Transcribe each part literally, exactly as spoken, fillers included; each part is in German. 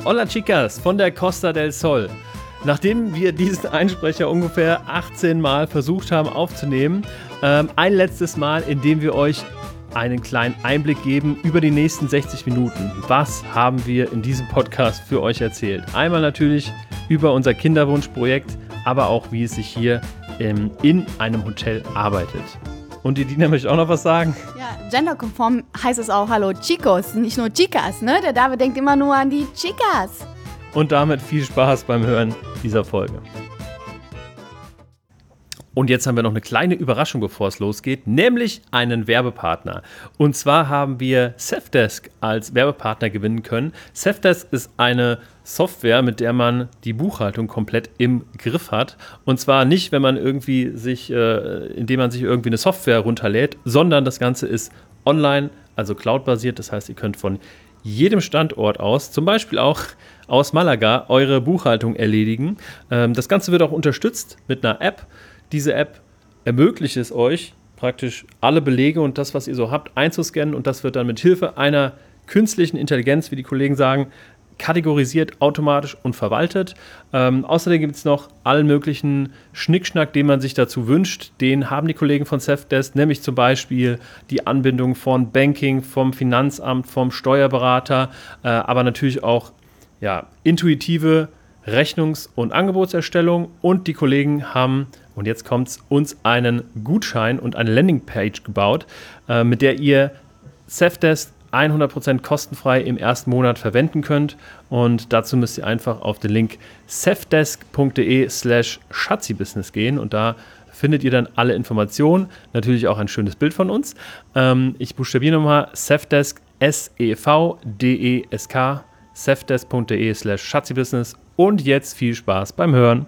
Hola Chicas von der Costa del Sol. Nachdem wir diesen Einsprecher ungefähr achtzehn Mal versucht haben aufzunehmen, ähm, ein letztes Mal, indem wir euch einen kleinen Einblick geben über die nächsten sechzig Minuten. Was haben wir in diesem Podcast für euch erzählt? Einmal natürlich über unser Kinderwunschprojekt, aber auch wie es sich hier ähm, in einem Hotel arbeitet. Und die Dina möchte auch noch was sagen. Ja, genderkonform heißt es auch Hallo Chicos, nicht nur Chicas, ne? Der David denkt immer nur an die Chicas. Und damit viel Spaß beim Hören dieser Folge. Und jetzt haben wir noch eine kleine Überraschung, bevor es losgeht, nämlich einen Werbepartner. Und zwar haben wir Safdesk als Werbepartner gewinnen können. Safdesk ist eine Software, mit der man die Buchhaltung komplett im Griff hat. Und zwar nicht, wenn man irgendwie sich, äh, indem man sich irgendwie eine Software runterlädt, sondern das Ganze ist online, also cloudbasiert. Das heißt, ihr könnt von jedem Standort aus, zum Beispiel auch aus Malaga, eure Buchhaltung erledigen. Ähm, das Ganze wird auch unterstützt mit einer App. Diese App ermöglicht es euch, praktisch alle Belege und das, was ihr so habt, einzuscannen. Und das wird dann mit Hilfe einer künstlichen Intelligenz, wie die Kollegen sagen, kategorisiert, automatisch und verwaltet. Ähm, außerdem gibt es noch allen möglichen Schnickschnack, den man sich dazu wünscht. Den haben die Kollegen von Safdesk, nämlich zum Beispiel die Anbindung von Banking, vom Finanzamt, vom Steuerberater, äh, aber natürlich auch ja, intuitive Rechnungs- und Angebotserstellung. Und die Kollegen haben, und jetzt kommt's, uns einen Gutschein und eine Landingpage gebaut, äh, mit der ihr Safdesk hundert Prozent kostenfrei im ersten Monat verwenden könnt. Und dazu müsst ihr einfach auf den Link safdesk.de slash schatzibusiness gehen und da findet ihr dann alle Informationen. Natürlich auch ein schönes Bild von uns. Ähm, ich buchstabiere nochmal Safdesk, S E V D E S K, safdesk.de slash schatzibusiness. Und jetzt viel Spaß beim Hören.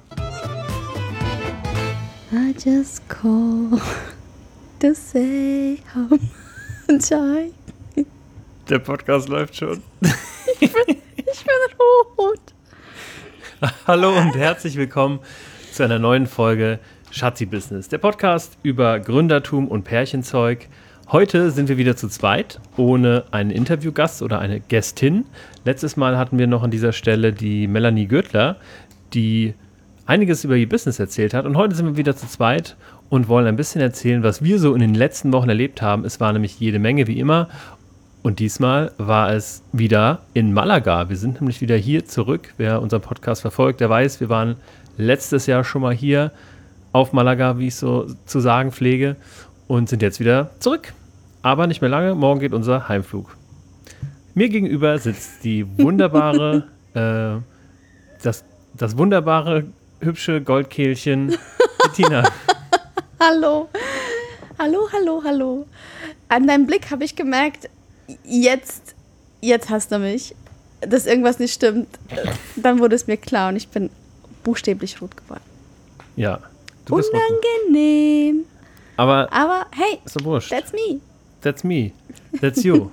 I just call to say how much I... Der Podcast läuft schon. Ich bin, ich bin rot. Hallo und herzlich willkommen zu einer neuen Folge Schatzi Business, der Podcast über Gründertum und Pärchenzeug. Heute sind wir wieder zu zweit, ohne einen Interviewgast oder eine Gästin. Letztes Mal hatten wir noch an dieser Stelle die Melanie Göttler, die einiges über ihr Business erzählt hat. Und heute sind wir wieder zu zweit und wollen ein bisschen erzählen, was wir so in den letzten Wochen erlebt haben. Es war nämlich jede Menge, wie immer. Und diesmal war es wieder in Malaga. Wir sind nämlich wieder hier zurück. Wer unseren Podcast verfolgt, der weiß, wir waren letztes Jahr schon mal hier auf Malaga, wie ich so zu sagen pflege, und sind jetzt wieder zurück. Aber nicht mehr lange, morgen geht unser Heimflug. Mir gegenüber sitzt die wunderbare, äh, das, das wunderbare, hübsche Goldkehlchen Bettina. Hallo. Hallo, hallo, hallo. An deinem Blick habe ich gemerkt, Jetzt, jetzt hasst er mich, dass irgendwas nicht stimmt. Dann wurde es mir klar und ich bin buchstäblich rot geworden. Ja, du bist unangenehm. Rot. Aber, Aber hey, ist doch wurscht. That's me. That's me. That's you.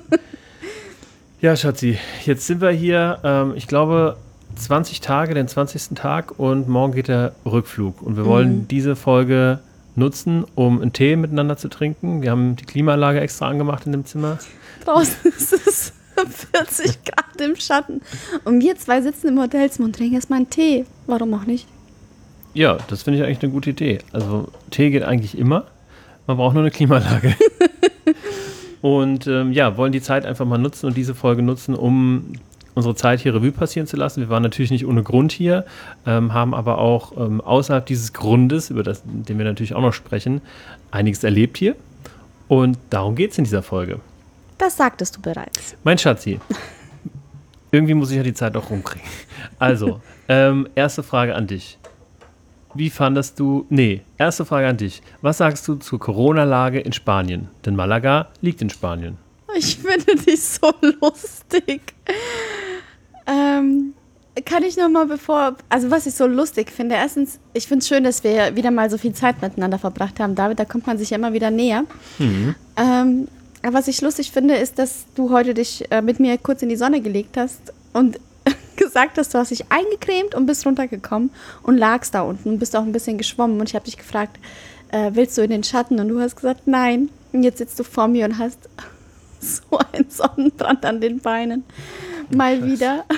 Ja, Schatzi, jetzt sind wir hier, ähm, ich glaube, zwanzig Tage, den zwanzigsten Tag und morgen geht der Rückflug. Und wir wollen mhm. diese Folge nutzen, um einen Tee miteinander zu trinken. Wir haben die Klimaanlage extra angemacht in dem Zimmer. Draußen ist es vierzig Grad im Schatten. Und wir zwei sitzen im Hotelzimmer und trinken erstmal einen Tee. Warum auch nicht? Ja, das finde ich eigentlich eine gute Idee. Also Tee geht eigentlich immer. Man braucht nur eine Klimaanlage. Und ähm, ja, wollen die Zeit einfach mal nutzen und diese Folge nutzen, um unsere Zeit hier Revue passieren zu lassen. Wir waren natürlich nicht ohne Grund hier, ähm, haben aber auch ähm, außerhalb dieses Grundes, über das, den wir natürlich auch noch sprechen, einiges erlebt hier. Und darum geht es in dieser Folge. Das sagtest du bereits. Mein Schatzi, irgendwie muss ich ja die Zeit auch rumkriegen. Also, ähm, erste Frage an dich. Wie fandest du, nee, erste Frage an dich. Was sagst du zur Corona-Lage in Spanien? Denn Malaga liegt in Spanien. Ich finde dich so lustig. Ähm, kann ich noch mal bevor, also was ich so lustig finde, erstens, ich finde es schön, dass wir wieder mal so viel Zeit miteinander verbracht haben. David, da kommt man sich ja immer wieder näher. Mhm. Ähm, aber was ich lustig finde, ist, dass du heute dich äh, mit mir kurz in die Sonne gelegt hast und gesagt hast, du hast dich eingecremt und bist runtergekommen und lagst da unten und bist auch ein bisschen geschwommen. Und ich habe dich gefragt, äh, willst du in den Schatten? Und du hast gesagt, nein. Und jetzt sitzt du vor mir und hast so einen Sonnenbrand an den Beinen. Mal Scheiße. Wieder.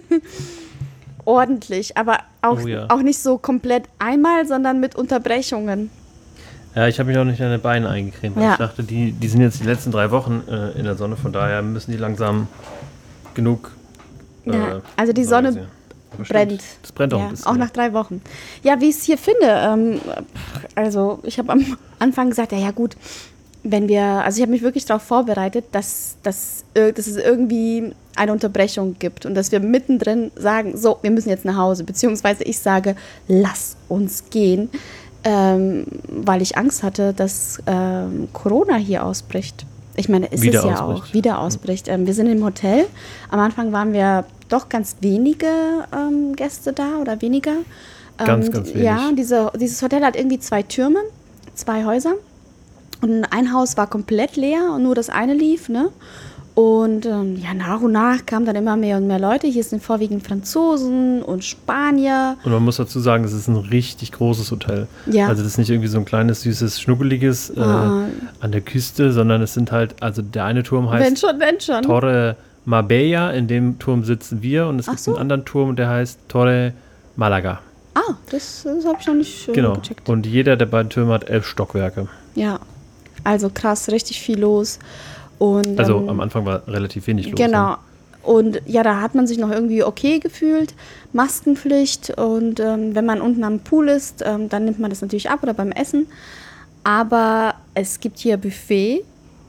ordentlich, aber auch, Oh ja. auch nicht so komplett einmal, sondern mit Unterbrechungen. Ja, ich habe mich auch nicht an den Beinen eingecremt, weil Ja. ich dachte, die, die sind jetzt die letzten drei Wochen äh, in der Sonne, von daher müssen die langsam genug. Äh, Ja, also die so Sonne gesehen. Aber brennt. stimmt, das brennt auch Ja, ein bisschen. auch nach drei Wochen. Ja, wie ich es hier finde, ähm, also ich habe am Anfang gesagt, ja, ja gut, wenn wir, also ich habe mich wirklich darauf vorbereitet, dass, dass, ir- dass es irgendwie eine Unterbrechung gibt und dass wir mittendrin sagen, so, wir müssen jetzt nach Hause, beziehungsweise ich sage, lass uns gehen, ähm, weil ich Angst hatte, dass ähm, Corona hier ausbricht. Ich meine, es Wieder ist ja ausbricht. auch wieder ausbricht. Ähm, wir sind im Hotel. Am Anfang waren wir doch ganz wenige ähm, Gäste da oder weniger. Ähm, Ganz, ganz wenig. Ja, diese, dieses Hotel hat irgendwie zwei Türme, zwei Häuser. Und ein Haus war komplett leer und nur das eine lief, ne? Und ähm, ja, nach und nach kamen dann immer mehr und mehr Leute. Hier sind vorwiegend Franzosen und Spanier. Und man muss dazu sagen, es ist ein richtig großes Hotel. Ja. Also das ist nicht irgendwie so ein kleines, süßes, schnuckeliges äh, Ah. an der Küste, sondern es sind halt, also der eine Turm heißt Wenn schon, wenn schon. Torre Marbella, in dem Turm sitzen wir, und es Ach gibt so. einen anderen Turm, der heißt Torre Malaga. Ah, das, das habe ich noch nicht äh, Genau. gecheckt. Und jeder der beiden Türme hat elf Stockwerke. Ja, also krass, richtig viel los. Und, Also ähm, am Anfang war relativ wenig los. Genau. Ne? Und ja, da hat man sich noch irgendwie okay gefühlt. Maskenpflicht und ähm, wenn man unten am Pool ist, ähm, dann nimmt man das natürlich ab oder beim Essen. Aber es gibt hier Buffet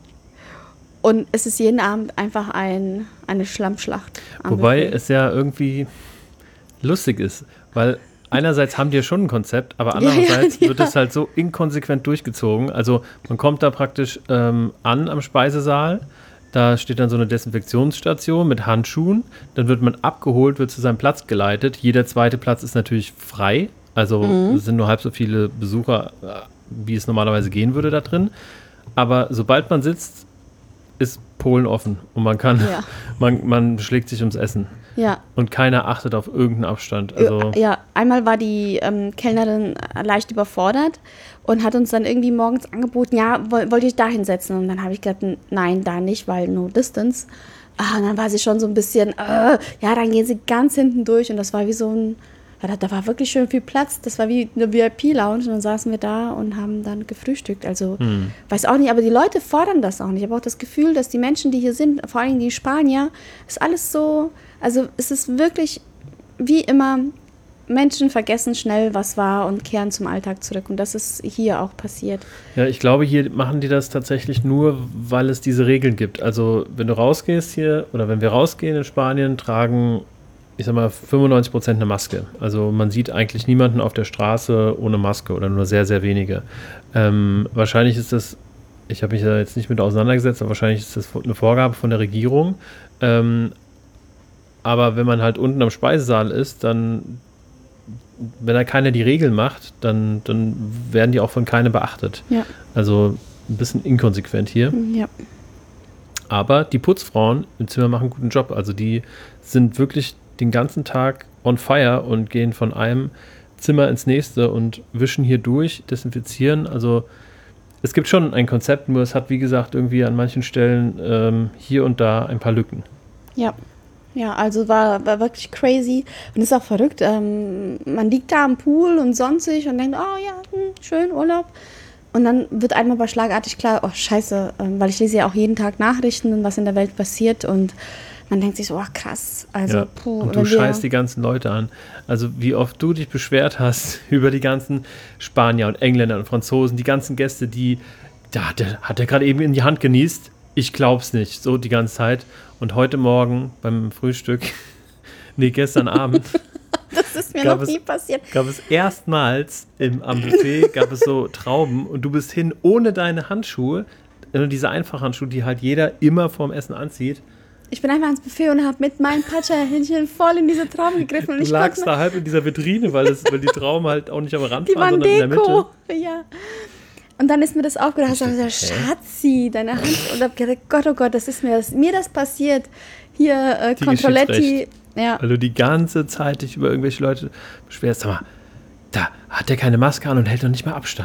und es ist jeden Abend einfach ein, eine Schlammschlacht. am Wobei Buffet. es ja irgendwie lustig ist, weil einerseits haben die ja schon ein Konzept, aber Ja, ja, andererseits ja. wird es halt so inkonsequent durchgezogen. Also man kommt da praktisch ähm, an am Speisesaal, da steht dann so eine Desinfektionsstation mit Handschuhen, dann wird man abgeholt, wird zu seinem Platz geleitet. Jeder zweite Platz ist natürlich frei, also Mhm. es sind nur halb so viele Besucher, äh, wie es normalerweise gehen würde da drin. Aber sobald man sitzt, ist Polen offen und man kann, Ja. man, man schlägt sich ums Essen. Ja. Und keiner achtet auf irgendeinen Abstand. Also, Ja, einmal war die ähm, Kellnerin leicht überfordert und hat uns dann irgendwie morgens angeboten, ja, woll, wollt ihr euch da hinsetzen? Und dann habe ich gesagt, n- nein, da nicht, weil no distance. Ah, und dann war sie schon so ein bisschen, äh, ja, dann gehen sie ganz hinten durch und das war wie so ein, ja, da, da war wirklich schön viel Platz. Das war wie eine V I P-Lounge und dann saßen wir da und haben dann gefrühstückt. Also, Hm. weiß auch nicht, aber die Leute fordern das auch nicht. Ich habe auch das Gefühl, dass die Menschen, die hier sind, vor allem die Spanier, ist alles so, also es ist wirklich wie immer, Menschen vergessen schnell, was war und kehren zum Alltag zurück. Und das ist hier auch passiert. ja, ich glaube, hier machen die das tatsächlich nur, weil es diese Regeln gibt. Also, wenn du rausgehst hier, oder wenn wir rausgehen in Spanien, tragen, ich sag mal, fünfundneunzig Prozent eine Maske. Also, man sieht eigentlich niemanden auf der Straße ohne Maske oder nur sehr, sehr wenige. Ähm, wahrscheinlich ist das, ich habe mich da jetzt nicht mit auseinandergesetzt, aber wahrscheinlich ist das eine Vorgabe von der Regierung. Ähm, aber wenn man halt unten am Speisesaal ist, dann, wenn da keiner die Regeln macht, dann, dann werden die auch von keinem beachtet. Ja. Also ein bisschen inkonsequent hier. Ja. Aber die Putzfrauen im Zimmer machen einen guten Job. Also die sind wirklich den ganzen Tag on fire und gehen von einem Zimmer ins nächste und wischen hier durch, desinfizieren. Also es gibt schon ein Konzept, nur es hat, wie gesagt, irgendwie an manchen Stellen ähm, hier und da ein paar Lücken. Ja. Ja, also war, war wirklich crazy und ist auch verrückt. Ähm, man liegt da am Pool und sonstig und denkt, oh ja, hm, schön, Urlaub. Und dann wird einem aber schlagartig klar, oh scheiße, ähm, weil ich lese ja auch jeden Tag Nachrichten und was in der Welt passiert und man denkt sich so, oh krass, also Ja. puh. Und du wenn wir- scheißt die ganzen Leute an. Also wie oft du dich beschwert hast über die ganzen Spanier und Engländer und Franzosen, die ganzen Gäste, die, da hat der, hat der gerade eben in die Hand genießt. Ich glaub's nicht, so die ganze Zeit. Und heute Morgen beim Frühstück, nee, gestern Abend, Das ist mir gab noch es- nie passiert. gab es erstmals im, am Buffet, gab es so Trauben und du bist hin ohne deine Handschuhe, also diese Einfachhandschuhe, die halt jeder immer vorm Essen anzieht. Ich bin einfach ans Buffet und habe mit meinem Patscha-Händchen voll in diese Trauben gegriffen. Und Du ich lagst konnte da halb in dieser Vitrine, weil, das, weil die Trauben halt auch nicht am Rand Die waren, waren sondern in der Mitte. Deko. Ja. Und dann ist mir das aufgedacht. Ich Ich habe dachte, gesagt, hä? Schatzi, deine Hand. Und habe gedacht, Gott, oh Gott, das ist mir das, mir das passiert. Hier, äh, Die Controletti. Geschichtsrecht. Ja. Weil du die ganze Zeit dich über irgendwelche Leute beschwerst. Sag mal, da hat der keine Maske an und hält doch nicht mal Abstand.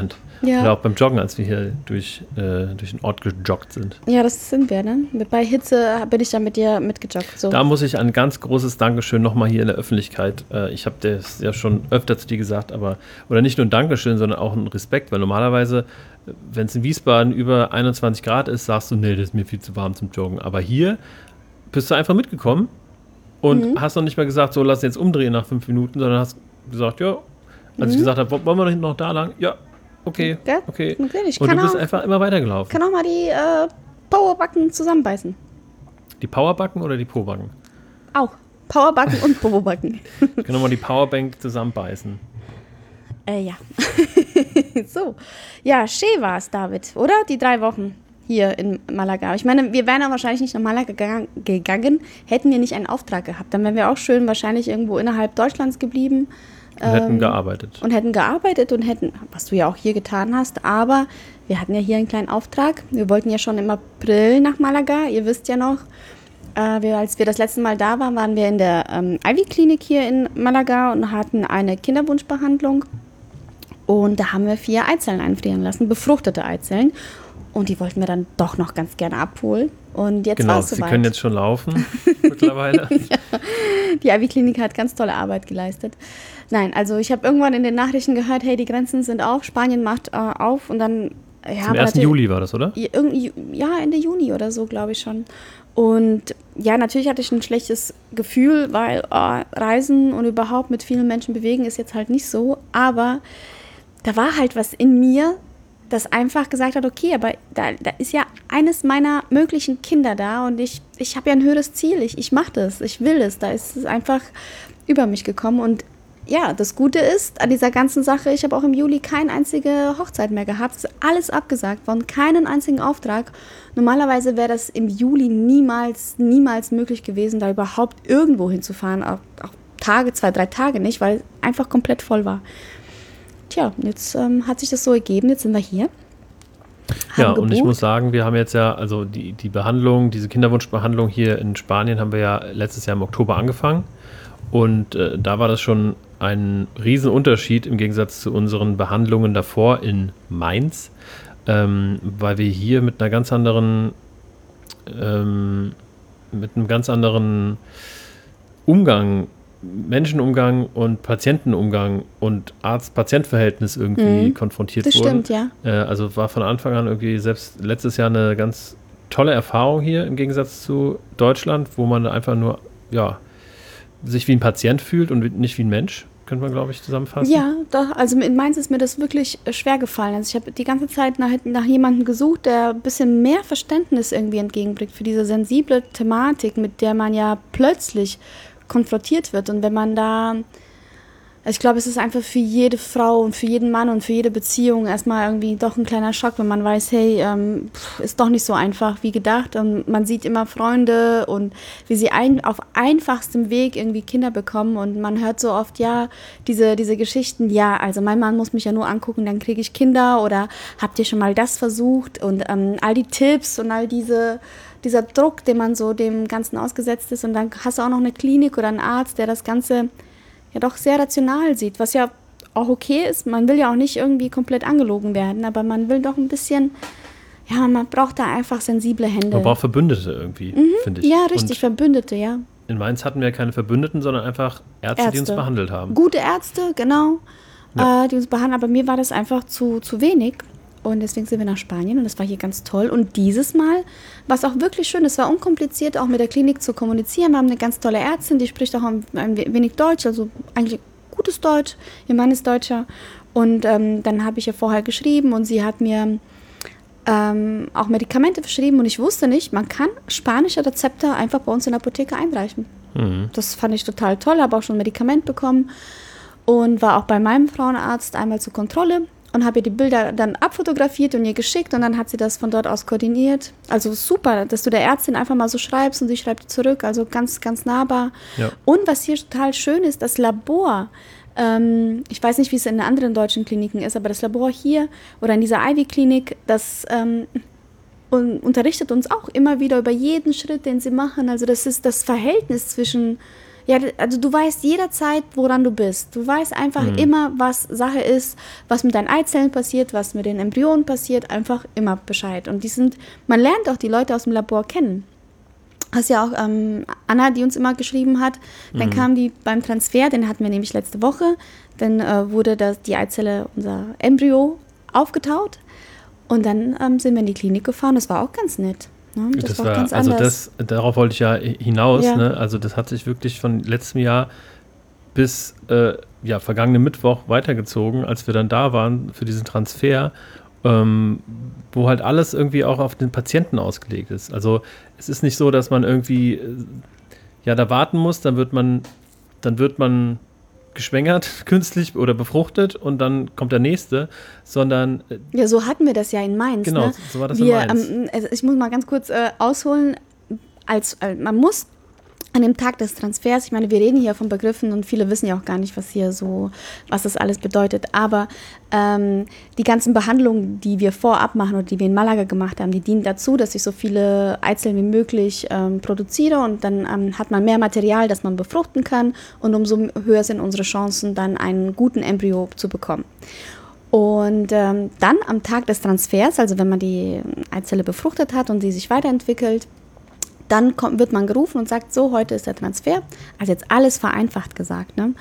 Ja. Oder auch beim Joggen, als wir hier durch, äh, durch den Ort gejoggt sind. Ja, das sind wir, ne? Bei Hitze bin ich dann mit dir mitgejoggt. So. Da muss ich ein ganz großes Dankeschön nochmal hier in der Öffentlichkeit. Äh, ich habe das ja schon öfter zu dir gesagt, aber, oder nicht nur ein Dankeschön, sondern auch ein Respekt, weil normalerweise, wenn es in Wiesbaden über einundzwanzig Grad ist, sagst du, nee, das ist mir viel zu warm zum Joggen. Aber hier bist du einfach mitgekommen und mhm. hast noch nicht mal gesagt, so lass jetzt umdrehen nach fünf Minuten, sondern hast gesagt, ja, als mhm. ich gesagt habe, wollen wir noch, noch da lang? Ja, okay, ja, okay. Ich und kann du bist auch, einfach immer weitergelaufen. Kann auch mal die äh, Powerbacken zusammenbeißen. Die Powerbacken oder die Pobacken? Auch. Powerbacken und Powerbacken. Ich kann auch mal die Powerbank zusammenbeißen. Äh, ja. So. Ja, schön war es, David, oder? Die drei Wochen hier in Malaga. Ich meine, wir wären ja wahrscheinlich nicht nach Malaga gegangen, gegangen, hätten wir nicht einen Auftrag gehabt. Dann wären wir auch schön wahrscheinlich irgendwo innerhalb Deutschlands geblieben. Und ähm, hätten gearbeitet. Und hätten gearbeitet und hätten, was du ja auch hier getan hast, aber wir hatten ja hier einen kleinen Auftrag. Wir wollten ja schon im April nach Malaga, ihr wisst ja noch. Äh, wir, als wir das letzte Mal da waren, waren wir in der ähm, Ivy-Klinik hier in Malaga und hatten eine Kinderwunschbehandlung. Und da haben wir vier Eizellen einfrieren lassen, befruchtete Eizellen. Und die wollten wir dann doch noch ganz gerne abholen. Und jetzt genau, war es soweit. Sie können jetzt schon laufen mittlerweile. Ja, die Ivy-Klinik hat ganz tolle Arbeit geleistet. Nein, also ich habe irgendwann in den Nachrichten gehört, hey, die Grenzen sind auf, Spanien macht äh, auf. Und dann, ja, Zum ersten Juli war das, oder? Ja, Ende Juni oder so, glaube ich schon. Und ja, natürlich hatte ich ein schlechtes Gefühl, weil oh, Reisen und überhaupt mit vielen Menschen bewegen ist jetzt halt nicht so. Aber da war halt was in mir, das einfach gesagt hat, okay, aber da, da ist ja eines meiner möglichen Kinder da und ich, ich habe ja ein höheres Ziel, ich, ich mache das, ich will es. Da ist es einfach über mich gekommen und ja, das Gute ist an dieser ganzen Sache, ich habe auch im Juli keine einzige Hochzeit mehr gehabt. Es ist alles abgesagt worden, keinen einzigen Auftrag. Normalerweise wäre das im Juli niemals, niemals möglich gewesen, da überhaupt irgendwo hinzufahren. Auch, auch Tage, zwei, drei Tage nicht, weil es einfach komplett voll war. Tja, jetzt ähm, hat sich das so ergeben, jetzt sind wir hier. Ja, gebucht. Und ich muss sagen, wir haben jetzt ja, also die, die Behandlung, diese Kinderwunschbehandlung hier in Spanien haben wir ja letztes Jahr im Oktober angefangen. Und äh, da war das schon ein Riesenunterschied im Gegensatz zu unseren Behandlungen davor in Mainz, ähm, weil wir hier mit einer ganz anderen, ähm, mit einem ganz anderen Umgang, Menschenumgang und Patientenumgang und Arzt-Patient-Verhältnis irgendwie mhm. konfrontiert das wurden. Das stimmt, ja. Äh, also war von Anfang an irgendwie selbst letztes Jahr eine ganz tolle Erfahrung hier im Gegensatz zu Deutschland, wo man einfach nur, ja, sich wie ein Patient fühlt und nicht wie ein Mensch, könnte man, glaube ich, zusammenfassen. Ja, doch, also in Mainz ist mir das wirklich schwer gefallen. Also ich habe die ganze Zeit nach, nach jemandem gesucht, der ein bisschen mehr Verständnis irgendwie entgegenbringt für diese sensible Thematik, mit der man ja plötzlich konfrontiert wird. Und wenn man da, also ich glaube, es ist einfach für jede Frau und für jeden Mann und für jede Beziehung erstmal irgendwie doch ein kleiner Schock, wenn man weiß, hey, ähm, ist doch nicht so einfach wie gedacht. Und man sieht immer Freunde und wie sie ein, auf einfachstem Weg irgendwie Kinder bekommen. Und man hört so oft, ja, diese, diese Geschichten, ja, also mein Mann muss mich ja nur angucken, dann kriege ich Kinder oder habt ihr schon mal das versucht? Und ähm, all die Tipps und all diese dieser Druck, den man so dem Ganzen ausgesetzt ist. Und dann hast du auch noch eine Klinik oder einen Arzt, der das Ganze ja doch sehr rational sieht, was ja auch okay ist. Man will ja auch nicht irgendwie komplett angelogen werden, aber man will doch ein bisschen, ja, man braucht da einfach sensible Hände. Man braucht Verbündete irgendwie, mhm, finde ich. Ja, richtig, und Verbündete, ja. In Mainz hatten wir keine Verbündeten, sondern einfach Ärzte, Ärzte. die uns behandelt haben. Gute Ärzte, genau, ja. äh, die uns behandeln, aber mir war das einfach zu, zu wenig. Und deswegen sind wir nach Spanien und das war hier ganz toll. Und dieses Mal war es auch wirklich schön. Es war unkompliziert, auch mit der Klinik zu kommunizieren. Wir haben eine ganz tolle Ärztin, die spricht auch ein, ein wenig Deutsch, also eigentlich gutes Deutsch. Ihr Mann ist Deutscher. Und ähm, dann habe ich ihr vorher geschrieben und sie hat mir ähm, auch Medikamente verschrieben. Und ich wusste nicht, man kann spanische Rezepte einfach bei uns in der Apotheke einreichen. Mhm. Das fand ich total toll, habe auch schon ein Medikament bekommen und war auch bei meinem Frauenarzt einmal zur Kontrolle. Und habe ihr die Bilder dann abfotografiert und ihr geschickt und dann hat sie das von dort aus koordiniert. Also super, dass du der Ärztin einfach mal so schreibst und sie schreibt zurück, also ganz, ganz nahbar. Ja. Und was hier total schön ist, das Labor, ähm, ich weiß nicht, wie es in anderen deutschen Kliniken ist, aber das Labor hier oder in dieser Ivy-Klinik, das ähm, un- unterrichtet uns auch immer wieder über jeden Schritt, den sie machen. Also das ist das Verhältnis zwischen Ja, also du weißt jederzeit, woran du bist. Du weißt einfach mhm. immer, was Sache ist, was mit deinen Eizellen passiert, was mit den Embryonen passiert, einfach immer Bescheid. Und die sind, man lernt auch die Leute aus dem Labor kennen. Das ist ja auch ähm, Anna, die uns immer geschrieben hat. Dann mhm. kam die beim Transfer, den hatten wir nämlich letzte Woche. Dann äh, wurde das, die Eizelle, unser Embryo, aufgetaut. Und dann ähm, sind wir in die Klinik gefahren. Das war auch ganz nett. Ne? Das, das war, war ganz also anders. das, darauf wollte ich ja hinaus. Ja. Ne? Also das hat sich wirklich von letztem Jahr bis äh, ja, vergangenen Mittwoch weitergezogen, als wir dann da waren für diesen Transfer, ähm, wo halt alles irgendwie auch auf den Patienten ausgelegt ist. Also es ist nicht so, dass man irgendwie äh, ja da warten muss, dann wird man, dann wird man geschwängert, künstlich oder befruchtet und dann kommt der nächste, sondern... Äh, ja, so hatten wir das ja in Mainz. Genau, ne? so war das wir, in Mainz. Ähm, also ich muss mal ganz kurz äh, ausholen, als, äh, man muss an dem Tag des Transfers, ich meine, wir reden hier von Begriffen und viele wissen ja auch gar nicht, was hier so, was das alles bedeutet, aber ähm, die ganzen Behandlungen, die wir vorab machen oder die wir in Malaga gemacht haben, die dienen dazu, dass ich so viele Eizellen wie möglich ähm, produziere und dann ähm, hat man mehr Material, das man befruchten kann und umso höher sind unsere Chancen, dann einen guten Embryo zu bekommen. Und ähm, dann am Tag des Transfers, also wenn man die Eizelle befruchtet hat und die sich weiterentwickelt, dann kommt, wird man gerufen und sagt, so, heute ist der Transfer. Also jetzt alles vereinfacht gesagt. Ne?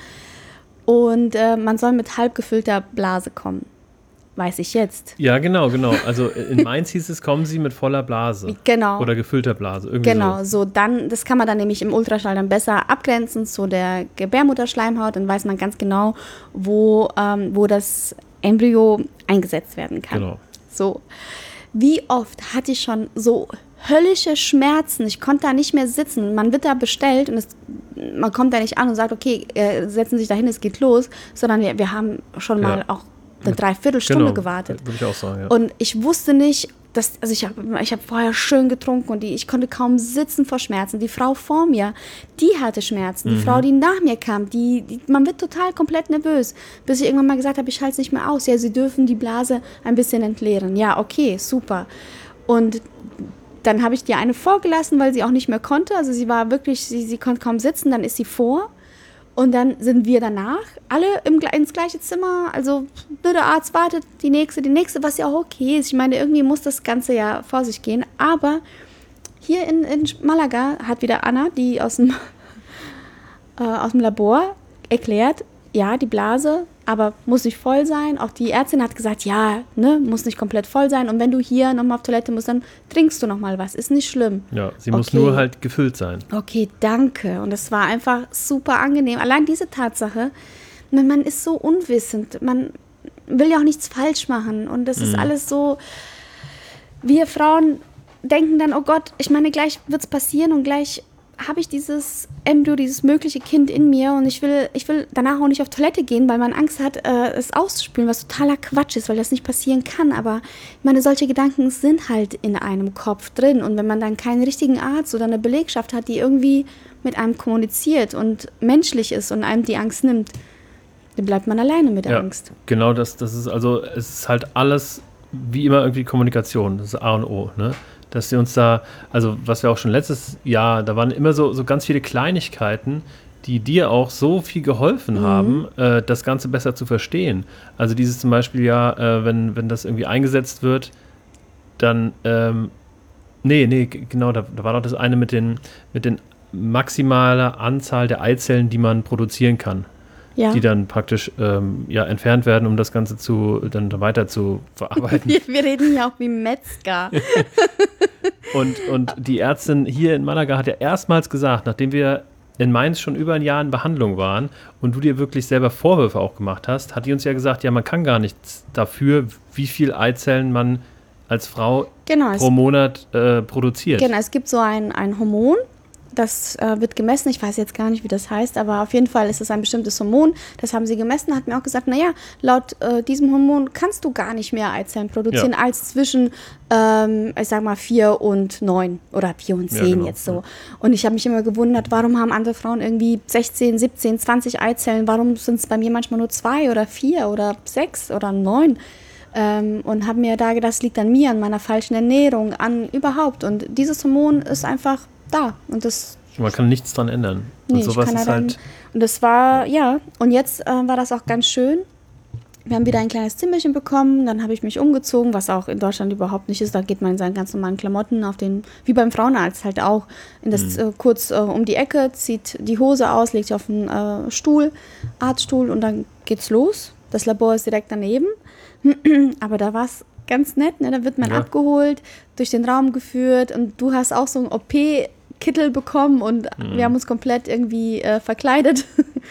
Und äh, man soll mit halb gefüllter Blase kommen. Weiß ich jetzt. Ja, genau, genau. Also in Mainz hieß es, kommen Sie mit voller Blase. Genau. Oder gefüllter Blase. Irgendwie genau, so. so dann, das kann man dann nämlich im Ultraschall dann besser abgrenzen zu der Gebärmutterschleimhaut. Dann weiß man ganz genau, wo, ähm, wo das Embryo eingesetzt werden kann. Genau. So. Wie oft hatte ich schon so höllische Schmerzen, ich konnte da nicht mehr sitzen. Man wird da bestellt und es, man kommt da nicht an und sagt, okay, äh, setzen Sie sich da hin, es geht los, sondern wir, wir haben schon mal ja. auch eine Dreiviertelstunde genau. gewartet. Würde ich auch sagen, ja. Und ich wusste nicht, dass, also ich habe ich hab vorher schön getrunken und die, ich konnte kaum sitzen vor Schmerzen. Die Frau vor mir, die hatte Schmerzen. Die mhm. Frau, die nach mir kam, die, die, man wird total komplett nervös. Bis ich irgendwann mal gesagt habe, ich halte es nicht mehr aus. Ja, Sie dürfen die Blase ein bisschen entleeren. Ja, okay, super. Und dann habe ich die eine vorgelassen, weil sie auch nicht mehr konnte. Also sie war wirklich, sie, sie konnte kaum sitzen, dann ist sie vor. Und dann sind wir danach alle im, ins gleiche Zimmer. Also der Arzt wartet, die nächste, die nächste, was ja auch okay ist. Ich meine, irgendwie muss das Ganze ja vor sich gehen. Aber hier in, in Malaga hat wieder Anna, die aus dem, äh, aus dem Labor, erklärt, ja, die Blase, aber muss nicht voll sein. Auch die Ärztin hat gesagt, ja, ne, muss nicht komplett voll sein. Und wenn du hier nochmal auf Toilette musst, dann trinkst du nochmal was. Ist nicht schlimm. Ja, sie okay. muss nur halt gefüllt sein. Okay, danke. Und es war einfach super angenehm. Allein diese Tatsache, man ist so unwissend. Man will ja auch nichts falsch machen. Und das mhm. ist alles so, wir Frauen denken dann, oh Gott, ich meine, gleich wird es passieren und gleich habe ich dieses Embryo, dieses mögliche Kind in mir und ich will, ich will danach auch nicht auf Toilette gehen, weil man Angst hat, äh, es auszuspülen, was totaler Quatsch ist, weil das nicht passieren kann. Aber ich meine, solche Gedanken sind halt in einem Kopf drin und wenn man dann keinen richtigen Arzt oder eine Belegschaft hat, die irgendwie mit einem kommuniziert und menschlich ist und einem die Angst nimmt, dann bleibt man alleine mit der ja, Angst. Genau, das, das ist also, es ist halt alles wie immer irgendwie Kommunikation, das ist A und O, ne? Dass sie uns da, also was wir auch schon letztes Jahr, da waren immer so, so ganz viele Kleinigkeiten, die dir auch so viel geholfen mhm. haben, äh, das Ganze besser zu verstehen. Also dieses zum Beispiel ja, äh, wenn, wenn das irgendwie eingesetzt wird, dann, ähm, nee, nee, genau, da, da war doch das eine mit den, mit den maximaler Anzahl der Eizellen, die man produzieren kann. Ja. Die dann praktisch ähm, ja, entfernt werden, um das Ganze zu, dann weiter zu verarbeiten. Wir, wir reden ja auch wie Metzger. und, und die Ärztin hier in Malaga hat ja erstmals gesagt, nachdem wir in Mainz schon über ein Jahr in Behandlung waren und du dir wirklich selber Vorwürfe auch gemacht hast, hat die uns ja gesagt, ja, man kann gar nichts dafür, wie viel Eizellen man als Frau genau, pro Monat äh, produziert. Genau, es gibt so ein, ein Hormon, das äh, wird gemessen, ich weiß jetzt gar nicht, wie das heißt, aber auf jeden Fall ist es ein bestimmtes Hormon, das haben sie gemessen, hat mir auch gesagt, naja, laut äh, diesem Hormon kannst du gar nicht mehr Eizellen produzieren, ja. als zwischen, ähm, ich sag mal, vier und neun oder vier und zehn ja, genau. jetzt so. Und ich habe mich immer gewundert, warum haben andere Frauen irgendwie sechzehn, siebzehn, zwanzig Eizellen, warum sind es bei mir manchmal nur zwei oder vier oder sechs oder neun? Ähm, und habe mir da gedacht, das liegt an mir, an meiner falschen Ernährung, an überhaupt. Und dieses Hormon ist einfach da und das Man kann nichts dran ändern. Und Nee, sowas ich kann ist da halt. dann, und das war, ja, und jetzt äh, war das auch ganz schön. Wir haben wieder ein kleines Zimmerchen bekommen, dann habe ich mich umgezogen, was auch in Deutschland überhaupt nicht ist. Da geht man in seinen ganz normalen Klamotten auf den, wie beim Frauenarzt halt auch, in das, äh, kurz äh, um die Ecke, zieht die Hose aus, legt sich auf den äh, Stuhl, Arztstuhl und dann geht's los. Das Labor ist direkt daneben. Aber da war es ganz nett, ne? Da wird man Ja. abgeholt, durch den Raum geführt und du hast auch so ein O P-Kittel bekommen und Mhm. wir haben uns komplett irgendwie äh, verkleidet.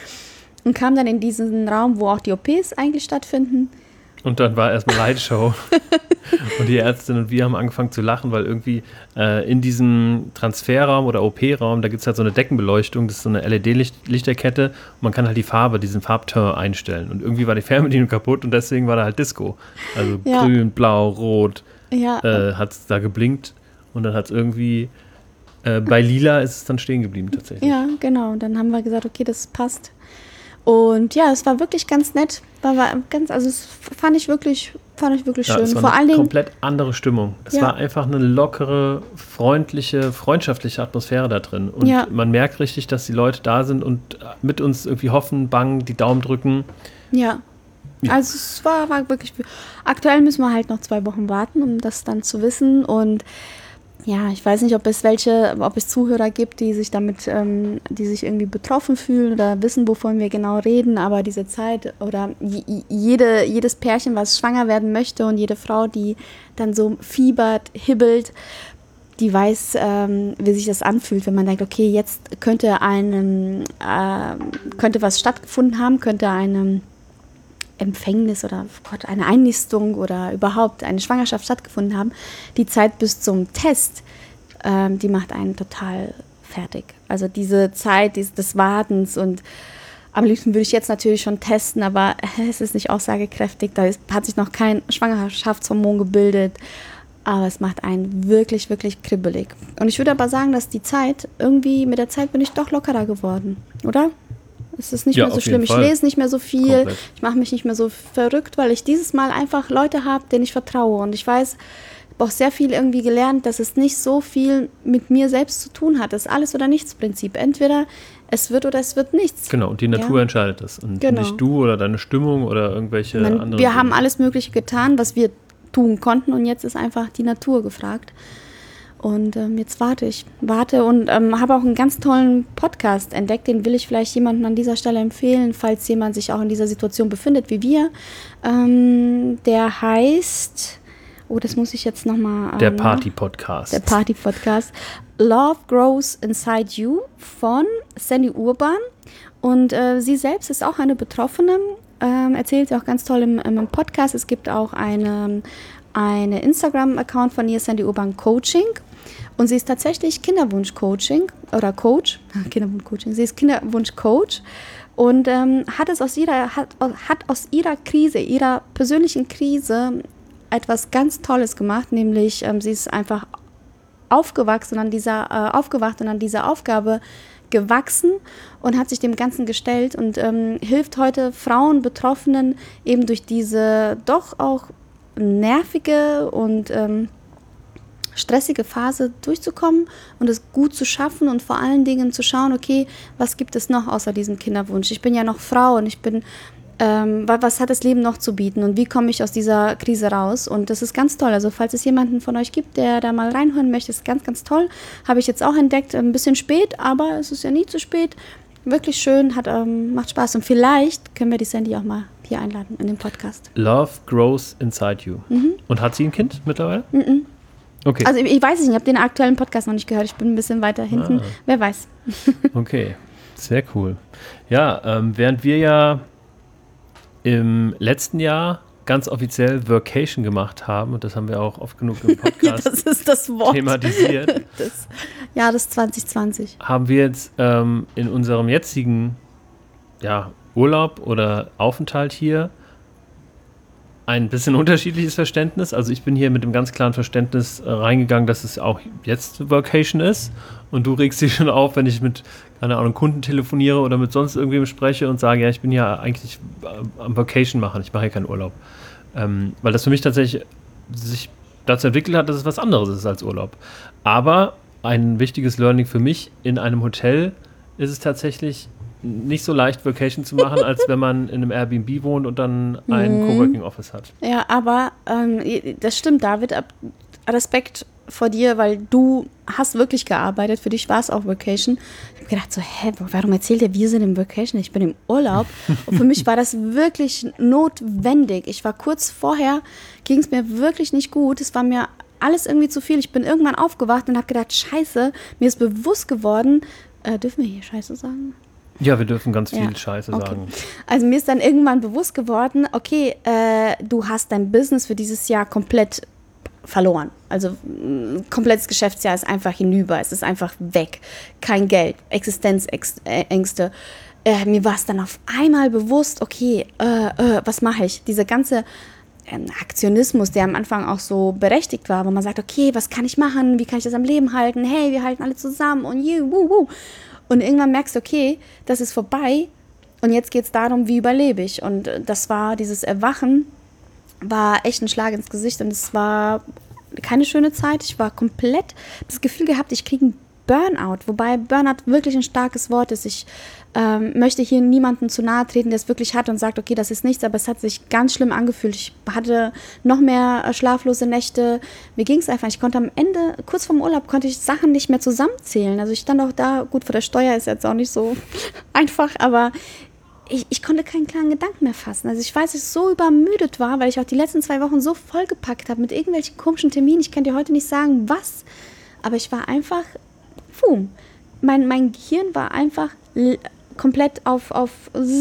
Und kam dann in diesen Raum, wo auch die O Ps eigentlich stattfinden. Und dann war erstmal Lightshow. Und die Ärztin und wir haben angefangen zu lachen, weil irgendwie äh, in diesem Transferraum oder O P-Raum, da gibt es halt so eine Deckenbeleuchtung, das ist so eine L E D-Lichterkette und man kann halt die Farbe, diesen Farbton einstellen. Und irgendwie war die Fernbedienung kaputt und deswegen war da halt Disco. Also Ja. grün, blau, rot, Ja, äh, hat es da geblinkt und dann hat es irgendwie, äh, bei lila ist es dann stehen geblieben tatsächlich. ja, genau. Und dann haben wir gesagt, okay, das passt. Und ja, es war wirklich ganz nett. War, war ganz, also es fand ich wirklich, fand ich wirklich Ja, schön. es war Vor eine allen Dingen, komplett andere Stimmung. Es Ja. war einfach eine lockere, freundliche, freundschaftliche Atmosphäre da drin. Und Ja. man merkt richtig, dass die Leute da sind und mit uns irgendwie hoffen, bangen, die Daumen drücken. ja. Ja. Also es war, war wirklich, aktuell müssen wir halt noch zwei Wochen warten, um das dann zu wissen. Und ja, ich weiß nicht, ob es welche, ob es Zuhörer gibt, die sich damit, ähm, die sich irgendwie betroffen fühlen oder wissen, wovon wir genau reden, aber diese Zeit oder j- jede, jedes Pärchen, was schwanger werden möchte und jede Frau, die dann so fiebert, hibbelt, die weiß, ähm, wie sich das anfühlt, wenn man denkt, okay, jetzt könnte einem, äh, könnte was stattgefunden haben, könnte eine Empfängnis oder oh Gott, eine Einnistung oder überhaupt eine Schwangerschaft stattgefunden haben. Die Zeit bis zum Test, ähm, die macht einen total fertig. Also diese Zeit des, des Wartens und am liebsten würde ich jetzt natürlich schon testen, aber es ist nicht aussagekräftig. Da ist, hat sich noch kein Schwangerschaftshormon gebildet. Aber es macht einen wirklich, wirklich kribbelig. Und ich würde aber sagen, dass die Zeit, irgendwie mit der Zeit bin ich doch lockerer geworden, oder? Es ist nicht Ja, mehr so auf jeden schlimm. Ich Fall. lese nicht mehr so viel. Komplett. Ich mache mich nicht mehr so verrückt, weil ich dieses Mal einfach Leute habe, denen ich vertraue. Und ich weiß, ich habe auch sehr viel irgendwie gelernt, dass es nicht so viel mit mir selbst zu tun hat. Das ist alles oder nichts Prinzip. Entweder es wird oder es wird nichts. Genau, und die Natur Ja. entscheidet das. Und Genau. nicht du oder deine Stimmung oder irgendwelche Ich meine, anderen. wir haben alles Mögliche getan, was wir tun konnten. Und jetzt ist einfach die Natur gefragt. Und ähm, jetzt warte ich, warte und ähm, habe auch einen ganz tollen Podcast entdeckt, den will ich vielleicht jemandem an dieser Stelle empfehlen, falls jemand sich auch in dieser Situation befindet wie wir. Ähm, der heißt, oh, das muss ich jetzt nochmal... Ähm, Der Party-Podcast. Der Party-Podcast. Love Grows Inside You von Sandy Urban. Und äh, sie selbst ist auch eine Betroffene, ähm, erzählt sie auch ganz toll im, im Podcast. Es gibt auch eine, eine Instagram-Account von ihr, Sandy Urban Coaching. Und sie ist tatsächlich Kinderwunsch-Coaching oder Coach. Kinderwunsch-Coaching. Sie ist Kinderwunsch-Coach und ähm, hat es aus ihrer, hat, hat aus ihrer Krise, ihrer persönlichen Krise etwas ganz Tolles gemacht, nämlich ähm, sie ist einfach aufgewachsen an dieser, äh, aufgewacht und an dieser Aufgabe gewachsen und hat sich dem Ganzen gestellt und ähm, hilft heute Frauen, Betroffenen eben durch diese doch auch nervige und ähm, stressige Phase durchzukommen und es gut zu schaffen und vor allen Dingen zu schauen, okay, was gibt es noch außer diesem Kinderwunsch? Ich bin ja noch Frau und ich bin, ähm, was hat das Leben noch zu bieten und wie komme ich aus dieser Krise raus? Und das ist ganz toll. Also falls es jemanden von euch gibt, der da mal reinhören möchte, ist ganz, ganz toll. Habe ich jetzt auch entdeckt, ein bisschen spät, aber es ist ja nie zu spät. Wirklich schön, hat, ähm, macht Spaß und vielleicht können wir die Sandy auch mal hier einladen in den Podcast. Love Grows Inside You. Mhm. Und hat sie ein Kind mittlerweile? Mhm. Okay. Also ich, ich weiß es nicht, ich habe den aktuellen Podcast noch nicht gehört, ich bin ein bisschen weiter hinten, Ah. wer weiß. Okay, sehr cool. Ja, ähm, während wir ja im letzten Jahr ganz offiziell Workation gemacht haben, und das haben wir auch oft genug im Ja, Podcast das ist das Wort. thematisiert, Das Jahr des zwanzig zwanzig. haben wir jetzt ähm, in unserem jetzigen ja, Urlaub oder Aufenthalt hier ein bisschen unterschiedliches Verständnis. Also ich bin hier mit dem ganz klaren Verständnis äh, reingegangen, dass es auch jetzt Workation ist. Und du regst dich schon auf, wenn ich mit, keine Ahnung, Kunden telefoniere oder mit sonst irgendwem spreche und sage, ja, ich bin ja eigentlich äh, am Workation machen, ich mache hier keinen Urlaub. Ähm, weil das für mich tatsächlich sich dazu entwickelt hat, dass es was anderes ist als Urlaub. Aber ein wichtiges Learning für mich. In einem Hotel ist es tatsächlich nicht so leicht, Vacation zu machen, als wenn man in einem Airbnb wohnt und dann ein mhm. Coworking Office hat. Ja, aber ähm, das stimmt, David. Respekt vor dir, weil du hast wirklich gearbeitet. Für dich war es auch Vacation. Ich habe gedacht so, hä, warum erzählt ihr, wir sind im Vacation? Ich bin im Urlaub. Und für mich war das wirklich notwendig. Ich war kurz vorher, ging es mir wirklich nicht gut. Es war mir alles irgendwie zu viel. Ich bin irgendwann aufgewacht und habe gedacht, scheiße, mir ist bewusst geworden, äh, dürfen wir hier Scheiße sagen? Ja, wir dürfen ganz viel ja. Scheiße okay. sagen. Also mir ist dann irgendwann bewusst geworden, okay, äh, du hast dein Business für dieses Jahr komplett verloren. Also ein komplettes Geschäftsjahr ist einfach hinüber, es ist einfach weg. Kein Geld, Existenzängste. Äh, mir war es dann auf einmal bewusst, okay, äh, äh, was mache ich? Diese ganze ähm, Aktionismus, der am Anfang auch so berechtigt war, wo man sagt, okay, was kann ich machen? Wie kann ich das am Leben halten? Hey, wir halten alle zusammen und you, wuh, wuh. Und irgendwann merkst du, okay, das ist vorbei und jetzt geht es darum, wie überlebe ich. Und das war, dieses Erwachen war echt ein Schlag ins Gesicht und es war keine schöne Zeit. Ich war komplett das Gefühl gehabt, ich kriege einen Burnout, wobei Burnout wirklich ein starkes Wort ist. Ich ähm, möchte hier niemandem zu nahe treten, der es wirklich hat und sagt, okay, das ist nichts, aber es hat sich ganz schlimm angefühlt. Ich hatte noch mehr äh, schlaflose Nächte. Mir ging es einfach, ich konnte am Ende, kurz vorm Urlaub, konnte ich Sachen nicht mehr zusammenzählen. Also ich stand auch da, gut, vor der Steuer ist jetzt auch nicht so einfach, aber ich, ich konnte keinen klaren Gedanken mehr fassen. Also ich weiß, dass ich so übermüdet war, weil ich auch die letzten zwei Wochen so vollgepackt habe mit irgendwelchen komischen Terminen. Ich kann dir heute nicht sagen, was, aber ich war einfach, puh, mein, mein Gehirn war einfach l- komplett auf, auf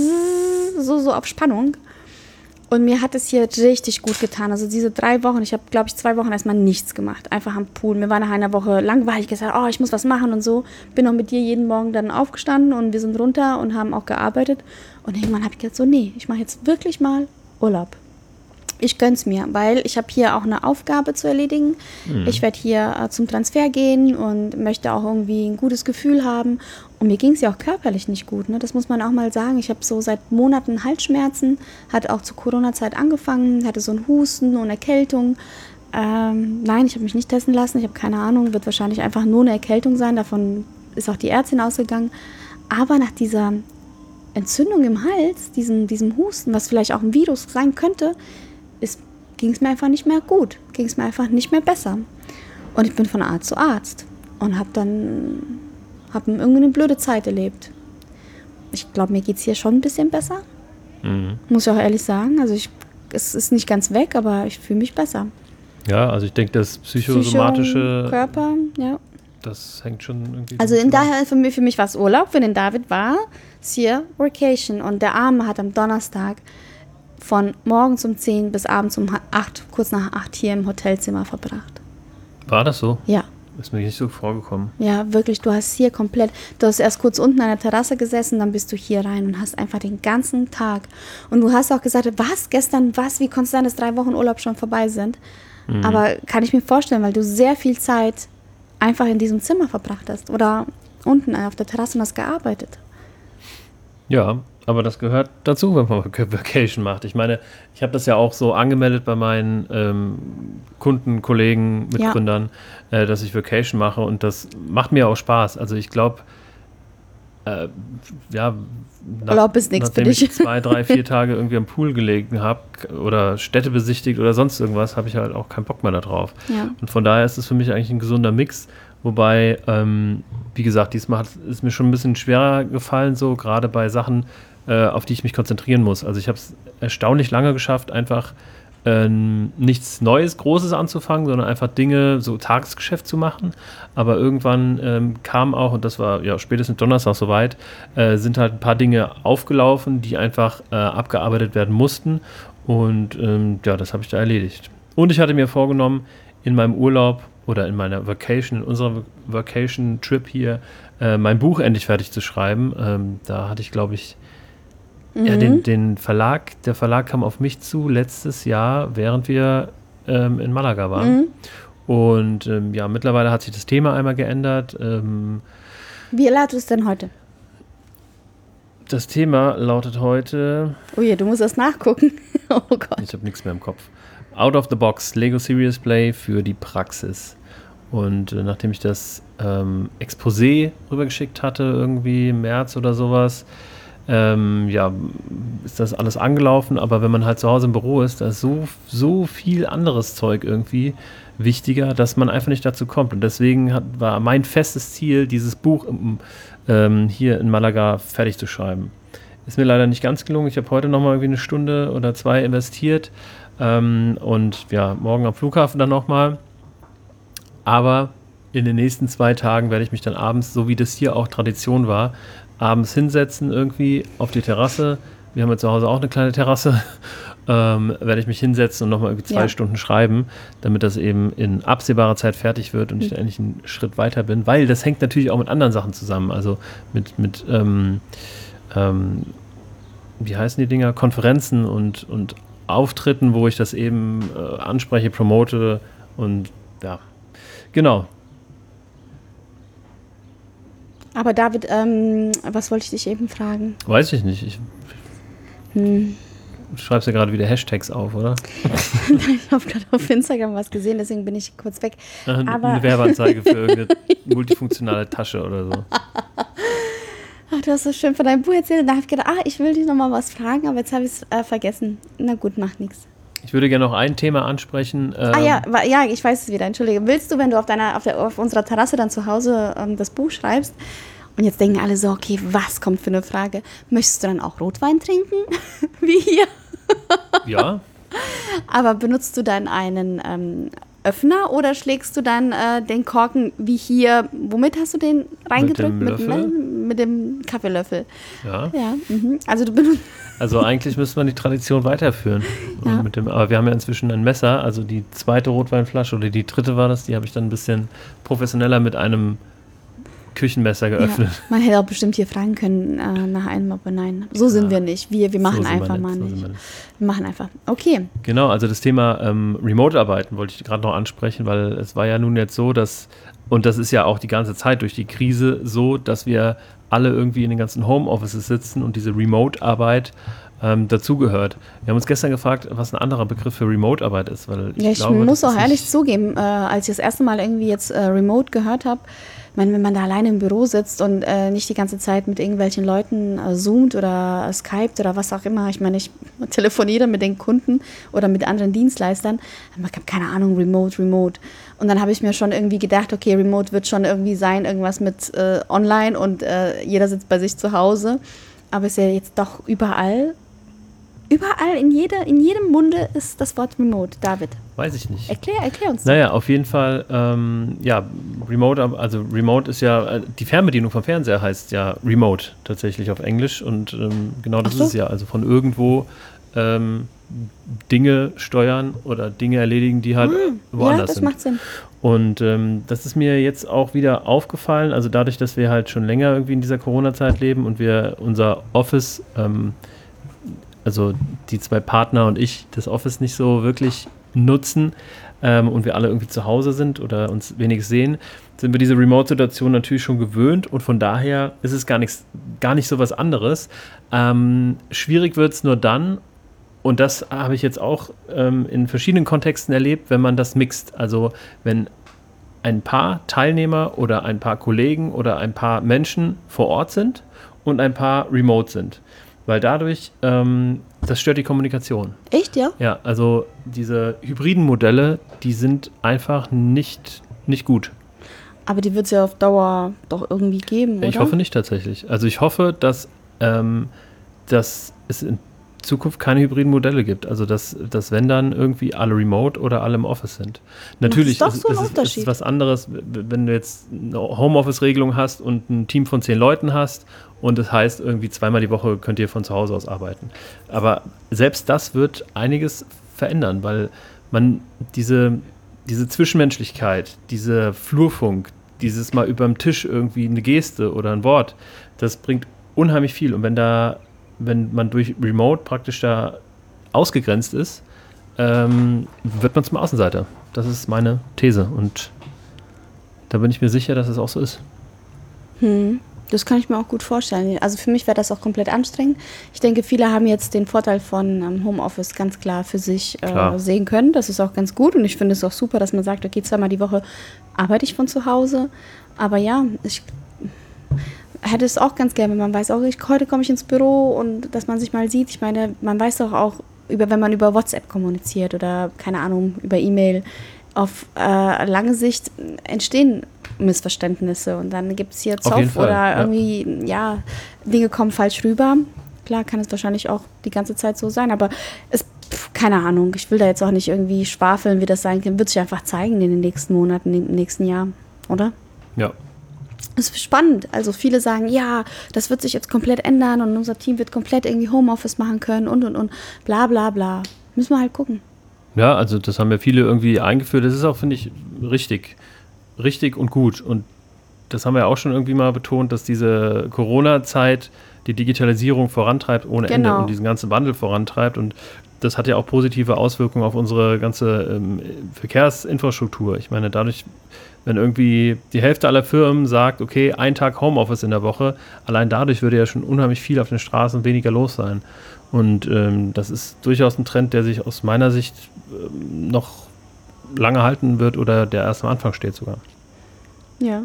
so, so auf Spannung. Und mir hat es hier richtig gut getan. Also diese drei Wochen, ich habe, glaube ich, zwei Wochen erstmal nichts gemacht. Einfach am Pool. Mir war nach einer Woche langweilig gesagt, oh, ich muss was machen und so. Bin auch mit dir jeden Morgen dann aufgestanden und wir sind runter und haben auch gearbeitet. Und irgendwann habe ich gedacht so, nee, ich mache jetzt wirklich mal Urlaub. Ich gönn's mir, weil ich habe hier auch eine Aufgabe zu erledigen. Mhm. Ich werde hier äh, zum Transfer gehen und möchte auch irgendwie ein gutes Gefühl haben. Und mir ging es ja auch körperlich nicht gut, ne? Das muss man auch mal sagen. Ich habe so seit Monaten Halsschmerzen, hat auch zur Corona-Zeit angefangen, hatte so einen Husten und Erkältung. Ähm, nein, ich habe mich nicht testen lassen, ich habe keine Ahnung, wird wahrscheinlich einfach nur eine Erkältung sein. Davon ist auch die Ärztin ausgegangen. Aber nach dieser Entzündung im Hals, diesem, diesem Husten, was vielleicht auch ein Virus sein könnte, ging es mir einfach nicht mehr gut, ging es mir einfach nicht mehr besser. Und ich bin von Arzt zu Arzt und habe dann hab irgendwie eine blöde Zeit erlebt. Ich glaube, mir geht es hier schon ein bisschen besser, mhm. muss ich auch ehrlich sagen. Also ich, es ist nicht ganz weg, aber ich fühle mich besser. Ja, also ich denke, das psychosomatische Psycho, Körper, ja. Das hängt schon irgendwie... Also in daher, für mich, für mich war es Urlaub, für den David war es hier Vacation. Und der Arme hat am Donnerstag von morgens um zehn bis abends um acht, kurz nach acht hier im Hotelzimmer verbracht. War das so? Ja. Ist mir nicht so vorgekommen. Ja, wirklich, du hast hier komplett, du hast erst kurz unten an der Terrasse gesessen, dann bist du hier rein und hast einfach den ganzen Tag. Und du hast auch gesagt, was, gestern, was, wie konnte es sein, dass drei Wochen Urlaub schon vorbei sind? Mhm. Aber kann ich mir vorstellen, weil du sehr viel Zeit einfach in diesem Zimmer verbracht hast oder unten auf der Terrasse und hast gearbeitet. Ja, aber das gehört dazu, wenn man Vacation macht. Ich meine, ich habe das ja auch so angemeldet bei meinen ähm, Kunden, Kollegen, Mitgründern, ja. äh, dass ich Vacation mache und das macht mir auch Spaß. Also ich glaube, äh, ja, nach, Urlaub ist nichts für dich. Ich zwei, drei, vier Tage irgendwie am Pool gelegen habe oder Städte besichtigt oder sonst irgendwas, habe ich halt auch keinen Bock mehr da drauf. Ja. Und von daher ist es für mich eigentlich ein gesunder Mix. Wobei, ähm, wie gesagt, diesmal ist mir schon ein bisschen schwerer gefallen, so gerade bei Sachen, äh, auf die ich mich konzentrieren muss. Also ich habe es erstaunlich lange geschafft, einfach ähm, nichts Neues, Großes anzufangen, sondern einfach Dinge, so Tagesgeschäft zu machen. Aber irgendwann ähm, kam auch, und das war ja spätestens Donnerstag soweit, äh, sind halt ein paar Dinge aufgelaufen, die einfach äh, abgearbeitet werden mussten. Und ähm, ja, das habe ich da erledigt. Und ich hatte mir vorgenommen, in meinem Urlaub oder in meiner Vacation, in unserer Vacation-Trip hier, äh, mein Buch endlich fertig zu schreiben. Ähm, da hatte ich, glaube ich, mhm. ja, den, den Verlag, der Verlag kam auf mich zu letztes Jahr, während wir ähm, in Malaga waren. Mhm. Und ähm, ja, mittlerweile hat sich das Thema einmal geändert. Ähm, Wie lautet es denn heute? Das Thema lautet heute... Oh je, du musst das nachgucken. Oh Gott. Ich habe nichts mehr im Kopf. Out of the Box, Lego Serious Play für die Praxis. Und äh, nachdem ich das ähm, Exposé rübergeschickt hatte, irgendwie im März oder sowas, ähm, ja, ist das alles angelaufen. Aber wenn man halt zu Hause im Büro ist, da ist so, so viel anderes Zeug irgendwie wichtiger, dass man einfach nicht dazu kommt. Und deswegen hat, war mein festes Ziel, dieses Buch im, ähm, hier in Malaga fertig zu schreiben. Ist mir leider nicht ganz gelungen. Ich habe heute nochmal irgendwie eine Stunde oder zwei investiert. Ähm, und ja, morgen am Flughafen dann nochmal. Aber in den nächsten zwei Tagen werde ich mich dann abends, so wie das hier auch Tradition war, abends hinsetzen irgendwie auf die Terrasse. Wir haben ja zu Hause auch eine kleine Terrasse. Ähm, werde ich mich hinsetzen und nochmal irgendwie zwei ja. Stunden schreiben, damit das eben in absehbarer Zeit fertig wird und mhm. ich dann endlich einen Schritt weiter bin. Weil das hängt natürlich auch mit anderen Sachen zusammen. Also mit, mit ähm, ähm, wie heißen die Dinger? Konferenzen und, und Auftritten, wo ich das eben äh, anspreche, promote und ja, genau. Aber David, ähm, was wollte ich dich eben fragen? Weiß ich nicht. Ich, hm. Du schreibst ja gerade wieder Hashtags auf, oder? Ich habe gerade auf Instagram was gesehen, deswegen bin ich kurz weg. Eine, Aber eine Werbeanzeige für irgendeine multifunktionale Tasche oder so. Ach, du hast so schön von deinem Buch erzählt und da habe ich gedacht, ah, ich will dich nochmal was fragen, aber jetzt habe ich es äh, vergessen. Na gut, macht nichts. Ich würde gerne noch ein Thema ansprechen. Ähm, ah ja, ja, ich weiß es wieder, entschuldige. Willst du, wenn du auf, deiner, auf, der, auf unserer Terrasse dann zu Hause ähm, das Buch schreibst und jetzt denken alle so, okay, was kommt für eine Frage? Möchtest du dann auch Rotwein trinken? Wie hier? Ja. Aber benutzt du dann einen ähm, Öffner oder schlägst du dann äh, den Korken wie hier? Womit hast du den reingedrückt? Mit dem Löffel? Mit, mit, mit dem Kaffeelöffel. Ja. Ja. Mhm. Also du benutzt. Also eigentlich müsste man die Tradition weiterführen. Ja. Mit dem, aber wir haben ja inzwischen ein Messer. Also die zweite Rotweinflasche oder die dritte war das, die habe ich dann ein bisschen professioneller mit einem Küchenmesser geöffnet. Ja, man hätte auch bestimmt hier fragen können äh, nach einem, aber nein. So sind ja. wir nicht. Wir, wir machen so einfach mal nicht. So wir machen einfach. Okay. Genau, also das Thema ähm, Remote-Arbeiten wollte ich gerade noch ansprechen, weil es war ja nun jetzt so, dass, und das ist ja auch die ganze Zeit durch die Krise so, dass wir alle irgendwie in den ganzen Homeoffices sitzen und diese Remote-Arbeit ähm, dazugehört. Wir haben uns gestern gefragt, was ein anderer Begriff für Remote-Arbeit ist. Weil ich ja, ich glaube, muss auch ehrlich zugeben, äh, als ich das erste Mal irgendwie jetzt äh, Remote gehört habe, ich meine, wenn man da alleine im Büro sitzt und äh, nicht die ganze Zeit mit irgendwelchen Leuten äh, zoomt oder äh, skypt oder was auch immer, ich meine, ich telefoniere mit den Kunden oder mit anderen Dienstleistern, man hat keine Ahnung, Remote, Remote. Und dann habe ich mir schon irgendwie gedacht, okay, Remote wird schon irgendwie sein, irgendwas mit äh, online und äh, jeder sitzt bei sich zu Hause. Aber es ist ja jetzt doch überall, überall, in, jeder, in jedem Munde ist das Wort Remote. David. Weiß ich nicht. Erklär, erklär uns. Naja, auf jeden Fall, ähm, ja, Remote, also Remote ist ja, die Fernbedienung vom Fernseher heißt ja Remote tatsächlich auf Englisch und ähm, genau das Ach so. ist es ja, also von irgendwo ähm, Dinge steuern oder Dinge erledigen, die halt hm, woanders ja, das sind. Macht Sinn. Und ähm, das ist mir jetzt auch wieder aufgefallen, also dadurch, dass wir halt schon länger irgendwie in dieser Corona-Zeit leben und wir unser Office, ähm, also die zwei Partner und ich, das Office nicht so wirklich nutzen ähm, und wir alle irgendwie zu Hause sind oder uns wenig sehen, sind wir diese Remote-Situation natürlich schon gewöhnt und von daher ist es gar, nichts, gar nicht so was anderes. Ähm, schwierig wird es nur dann, und das habe ich jetzt auch ähm, in verschiedenen Kontexten erlebt, wenn man das mixt. Also wenn ein paar Teilnehmer oder ein paar Kollegen oder ein paar Menschen vor Ort sind und ein paar remote sind. Weil dadurch, ähm, das stört die Kommunikation. Echt, ja? Ja, also diese hybriden Modelle, die sind einfach nicht, nicht gut. Aber die wird es ja auf Dauer doch irgendwie geben, oder? Ich hoffe nicht tatsächlich. Also ich hoffe, dass, ähm, dass es in Zukunft keine hybriden Modelle gibt. Also dass, dass wenn dann irgendwie alle remote oder alle im Office sind. Natürlich das ist, doch so ein ist, ist, ist es was anderes, wenn du jetzt eine Homeoffice-Regelung hast und ein Team von zehn Leuten hast und das heißt, irgendwie zweimal die Woche könnt ihr von zu Hause aus arbeiten. Aber selbst das wird einiges verändern, weil man diese, diese Zwischenmenschlichkeit, dieser Flurfunk, dieses mal überm Tisch irgendwie eine Geste oder ein Wort, das bringt unheimlich viel. Und wenn da wenn man durch Remote praktisch da ausgegrenzt ist, ähm, wird man zum Außenseiter. Das ist meine These und da bin ich mir sicher, dass es auch so ist. Hm. Das kann ich mir auch gut vorstellen. Also für mich wäre das auch komplett anstrengend. Ich denke, viele haben jetzt den Vorteil von ähm, Homeoffice ganz klar für sich äh, sehen können. Das ist auch ganz gut und ich finde es auch super, dass man sagt, okay, zweimal die Woche arbeite ich von zu Hause. Aber ja, ich hätte es auch ganz gerne, wenn man weiß, auch ich, heute komme ich ins Büro und dass man sich mal sieht. Ich meine, man weiß doch auch, über, wenn man über WhatsApp kommuniziert oder, keine Ahnung, über E-Mail, auf äh, lange Sicht entstehen Missverständnisse und dann gibt es hier Zoff oder ja. irgendwie, ja, Dinge kommen falsch rüber. Klar kann es wahrscheinlich auch die ganze Zeit so sein, aber es, pf, keine Ahnung, ich will da jetzt auch nicht irgendwie schwafeln, wie das sein kann, wird sich einfach zeigen in den nächsten Monaten, im nächsten Jahr, oder? Ja. Es ist spannend, also viele sagen, ja, das wird sich jetzt komplett ändern und unser Team wird komplett irgendwie Homeoffice machen können und und und, bla bla bla. Müssen wir halt gucken. Ja, also das haben ja viele irgendwie eingeführt, das ist auch, finde ich, richtig. richtig und gut. Und das haben wir ja auch schon irgendwie mal betont, dass diese Corona-Zeit die Digitalisierung vorantreibt ohne Genau. Ende und diesen ganzen Wandel vorantreibt. Und das hat ja auch positive Auswirkungen auf unsere ganze ähm, Verkehrsinfrastruktur. Ich meine, dadurch, wenn irgendwie die Hälfte aller Firmen sagt, okay, ein Tag Homeoffice in der Woche, allein dadurch würde ja schon unheimlich viel auf den Straßen weniger los sein. Und ähm, das ist durchaus ein Trend, der sich aus meiner Sicht ähm, noch lange halten wird oder der erst am Anfang steht sogar. Ja.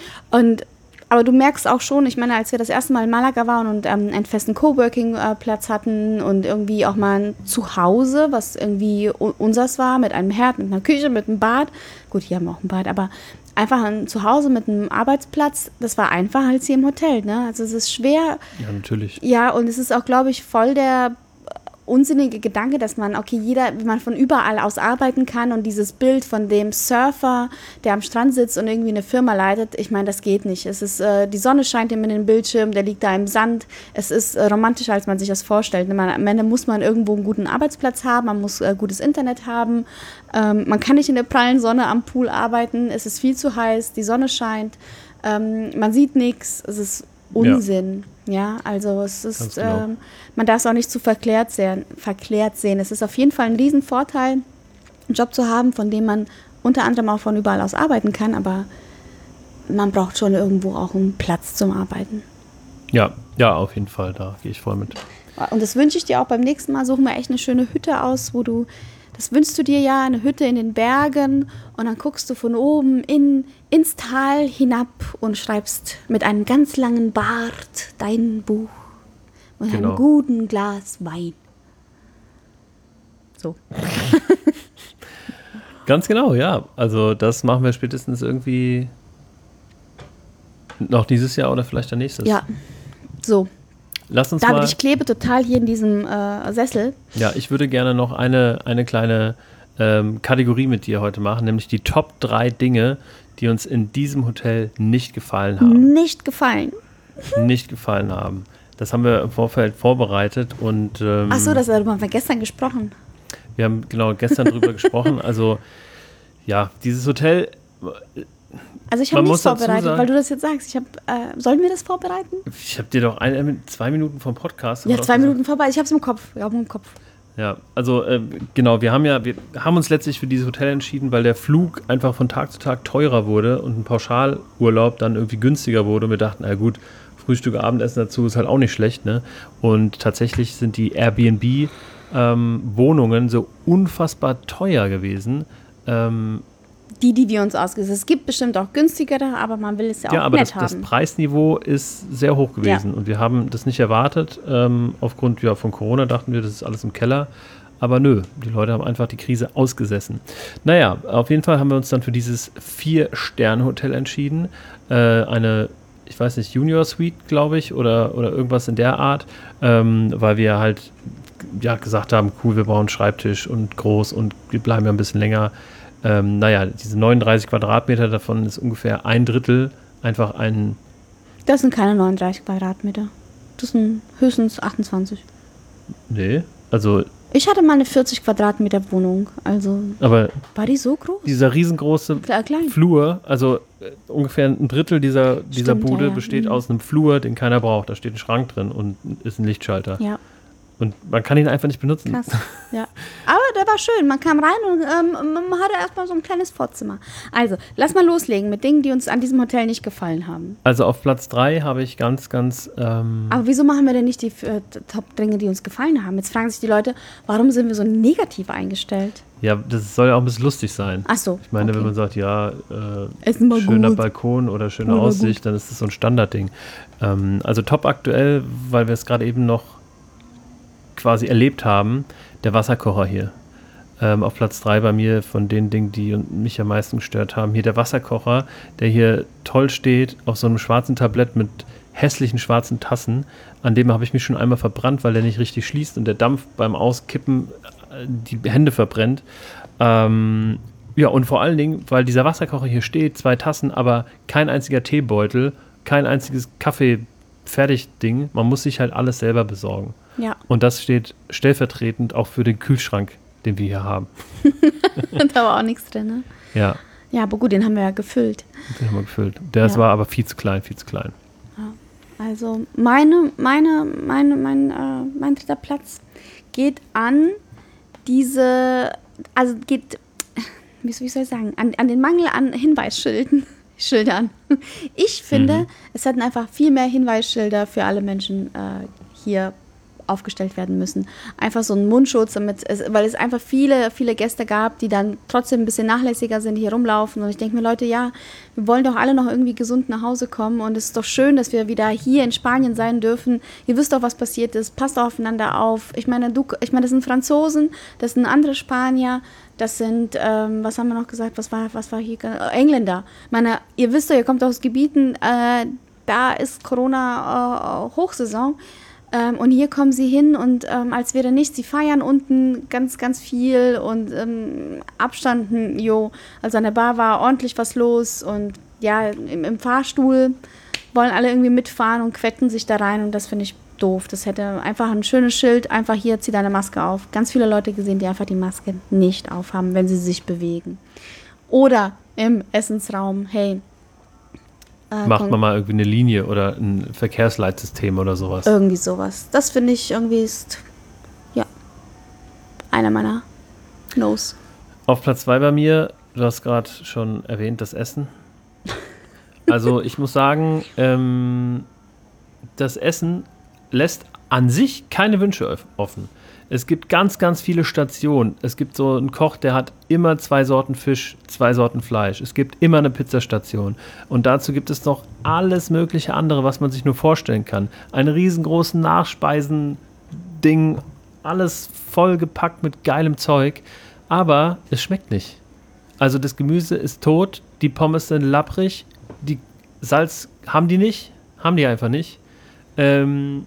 Und aber du merkst auch schon, ich meine, als wir das erste Mal in Malaga waren und ähm, einen festen Coworking-Platz hatten und irgendwie auch mal ein Zuhause, was irgendwie u- unseres war, mit einem Herd, mit einer Küche, mit einem Bad. Gut, hier haben wir auch ein Bad, aber einfach ein Zuhause mit einem Arbeitsplatz, das war einfacher als hier im Hotel, ne? Also es ist schwer. Ja, natürlich. Ja, und es ist auch, glaube ich, voll der unsinnige Gedanke, dass man, okay, jeder, wenn man von überall aus arbeiten kann und dieses Bild von dem Surfer, der am Strand sitzt und irgendwie eine Firma leitet, ich meine, das geht nicht. Es ist, äh, die Sonne scheint ihm in den Bildschirm, der liegt da im Sand. Es ist äh, romantischer, als man sich das vorstellt. Man, am Ende muss man irgendwo einen guten Arbeitsplatz haben, man muss äh, gutes Internet haben. Ähm, man kann nicht in der prallen Sonne am Pool arbeiten, es ist viel zu heiß, die Sonne scheint, ähm, man sieht nichts, es ist Unsinn. Ja. Ja, also es ist, genau. ähm, man darf es auch nicht zu verklärt sehen, verklärt sehen. Es ist auf jeden Fall ein Riesenvorteil, einen Job zu haben, von dem man unter anderem auch von überall aus arbeiten kann, aber man braucht schon irgendwo auch einen Platz zum Arbeiten. Ja, ja, auf jeden Fall, da gehe ich voll mit. Und das wünsche ich dir auch beim nächsten Mal. Suchen wir echt eine schöne Hütte aus, wo du, das wünschst du dir ja, eine Hütte in den Bergen und dann guckst du von oben in, ins Tal hinab und schreibst mit einem ganz langen Bart dein Buch und genau. einem guten Glas Wein. So. Ganz genau, ja. Also das machen wir spätestens irgendwie noch dieses Jahr oder vielleicht dann nächstes. Ja, so. Lass uns David, mal, ich klebe total hier in diesem äh, Sessel. Ja, ich würde gerne noch eine, eine kleine ähm, Kategorie mit dir heute machen, nämlich die Top drei Dinge, die uns in diesem Hotel nicht gefallen haben. Nicht gefallen. Nicht gefallen haben. Das haben wir im Vorfeld vorbereitet und ähm, Ach so, das darüber haben wir gestern gesprochen. wir haben genau gestern drüber gesprochen. Also ja, dieses Hotel. Also ich habe nichts dazu vorbereitet, sagen- weil du das jetzt sagst. Ich hab, äh, sollen wir das vorbereiten? Ich habe dir doch ein, zwei Minuten vom Podcast. haben Ja, wir doch zwei gesagt. Minuten vorbei. Ich habe es im Kopf. Ja, im Kopf. Ja, also äh, genau, wir haben ja, wir haben uns letztlich für dieses Hotel entschieden, weil der Flug einfach von Tag zu Tag teurer wurde und ein Pauschalurlaub dann irgendwie günstiger wurde. Und wir dachten, na gut, Frühstück, Abendessen dazu ist halt auch nicht schlecht, ne? Und tatsächlich sind die Airbnb-Wohnungen ähm, so unfassbar teuer gewesen. Ähm, Die, die wir uns ausgesucht haben. Es gibt bestimmt auch günstigere, aber man will es ja auch ja, aber nett das, das haben. Preisniveau ist sehr hoch gewesen Ja. und wir haben das nicht erwartet. Ähm, aufgrund ja, von Corona dachten wir, das ist alles im Keller. Aber nö, die Leute haben einfach die Krise ausgesessen. Naja, auf jeden Fall haben wir uns dann für dieses Vier-Sterne-Hotel entschieden. Äh, eine, ich weiß nicht, Junior Suite, glaube ich, oder, oder irgendwas in der Art, ähm, weil wir halt ja, gesagt haben, cool, wir brauchen einen Schreibtisch und groß und wir bleiben ja ein bisschen länger. Ähm, naja, diese neununddreißig Quadratmeter, davon ist ungefähr ein Drittel einfach ein. Das sind keine neununddreißig Quadratmeter. Das sind höchstens achtundzwanzig. Nee, also. Ich hatte mal eine vierzig Quadratmeter Wohnung. Also Aber war die so groß? dieser riesengroße Klar, klein. Flur, also äh, ungefähr ein Drittel dieser, dieser Stimmt, Bude ja, ja. besteht Mhm. aus einem Flur, den keiner braucht. Da steht ein Schrank drin und ist ein Lichtschalter. Ja. Und man kann ihn einfach nicht benutzen. Krass, ja. Aber der war schön. Man kam rein und ähm, man hatte erstmal so ein kleines Vorzimmer. Also, lass mal loslegen mit Dingen, die uns an diesem Hotel nicht gefallen haben. Also auf Platz drei habe ich ganz, ganz... Ähm Aber wieso machen wir denn nicht die äh, Top-Dinge, die uns gefallen haben? Jetzt fragen sich die Leute, warum sind wir so negativ eingestellt? Ja, das soll ja auch ein bisschen lustig sein. Ach so, Ich meine, okay. wenn man sagt, ja, äh, Essen war schöner gut. Balkon oder schöne Oder Aussicht, dann ist das so ein Standardding. Ähm, also top aktuell, weil wir es gerade eben noch quasi erlebt haben, der Wasserkocher hier. Ähm, auf Platz drei bei mir von den Dingen, die mich am meisten gestört haben. Hier der Wasserkocher, der hier toll steht, auf so einem schwarzen Tablett mit hässlichen schwarzen Tassen. An dem habe ich mich schon einmal verbrannt, weil der nicht richtig schließt und der Dampf beim Auskippen die Hände verbrennt. Ähm, ja, und vor allen Dingen, weil dieser Wasserkocher hier steht, zwei Tassen, aber kein einziger Teebeutel, kein einziges Kaffee-Fertig-Ding. Man muss sich halt alles selber besorgen. Ja. Und das steht stellvertretend auch für den Kühlschrank, den wir hier haben. Da war auch nichts drin, ne? Ja. Ja, aber gut, den haben wir ja gefüllt. Den haben wir gefüllt. Der Ja. war aber viel zu klein, viel zu klein. Also meine, meine, meine, mein, äh, mein dritter Platz geht an diese, also geht, wie soll wie soll ich sagen, an, an den Mangel an Hinweisschilden. Schildern. Ich finde, Mhm. es hätten einfach viel mehr Hinweisschilder für alle Menschen äh, hier aufgestellt werden müssen. Einfach so ein Mundschutz, damit es, weil es einfach viele, viele Gäste gab, die dann trotzdem ein bisschen nachlässiger sind, hier rumlaufen. Und ich denke mir, Leute, ja, wir wollen doch alle noch irgendwie gesund nach Hause kommen. Und es ist doch schön, dass wir wieder hier in Spanien sein dürfen. Ihr wisst doch, was passiert ist. Passt doch aufeinander auf. Ich meine, du, ich meine, das sind Franzosen, das sind andere Spanier, das sind, ähm, was haben wir noch gesagt, was war, was war hier, äh, Engländer. Ich meine, ihr wisst doch, ihr kommt aus Gebieten, äh, da ist Corona äh, Hochsaison. Ähm, und hier kommen sie hin und ähm, als wäre nichts, sie feiern unten ganz, ganz viel und ähm, Abstand, hm, jo, also an der Bar war ordentlich was los und ja, im, im Fahrstuhl wollen alle irgendwie mitfahren und quetten sich da rein und das finde ich doof. Das hätte einfach ein schönes Schild, einfach hier, zieh deine Maske auf. Ganz viele Leute gesehen, die einfach die Maske nicht aufhaben, wenn sie sich bewegen. Oder im Essensraum, hey, Äh, Macht kon- man mal irgendwie eine Linie oder ein Verkehrsleitsystem oder sowas. Irgendwie sowas. Das finde ich irgendwie ist, ja, einer meiner No's. Auf Platz zwei bei mir, du hast gerade schon erwähnt, das Essen. Also ich muss sagen, ähm, das Essen lässt an sich keine Wünsche öff- offen. Es gibt ganz, ganz viele Stationen. Es gibt so einen Koch, der hat immer zwei Sorten Fisch, zwei Sorten Fleisch. Es gibt immer eine Pizzastation. Und dazu gibt es noch alles mögliche andere, was man sich nur vorstellen kann. Einen riesengroßen Nachspeisen-Ding, alles vollgepackt mit geilem Zeug. Aber es schmeckt nicht. Also das Gemüse ist tot, die Pommes sind lapprig, die Salz haben die nicht, haben die einfach nicht. Ähm,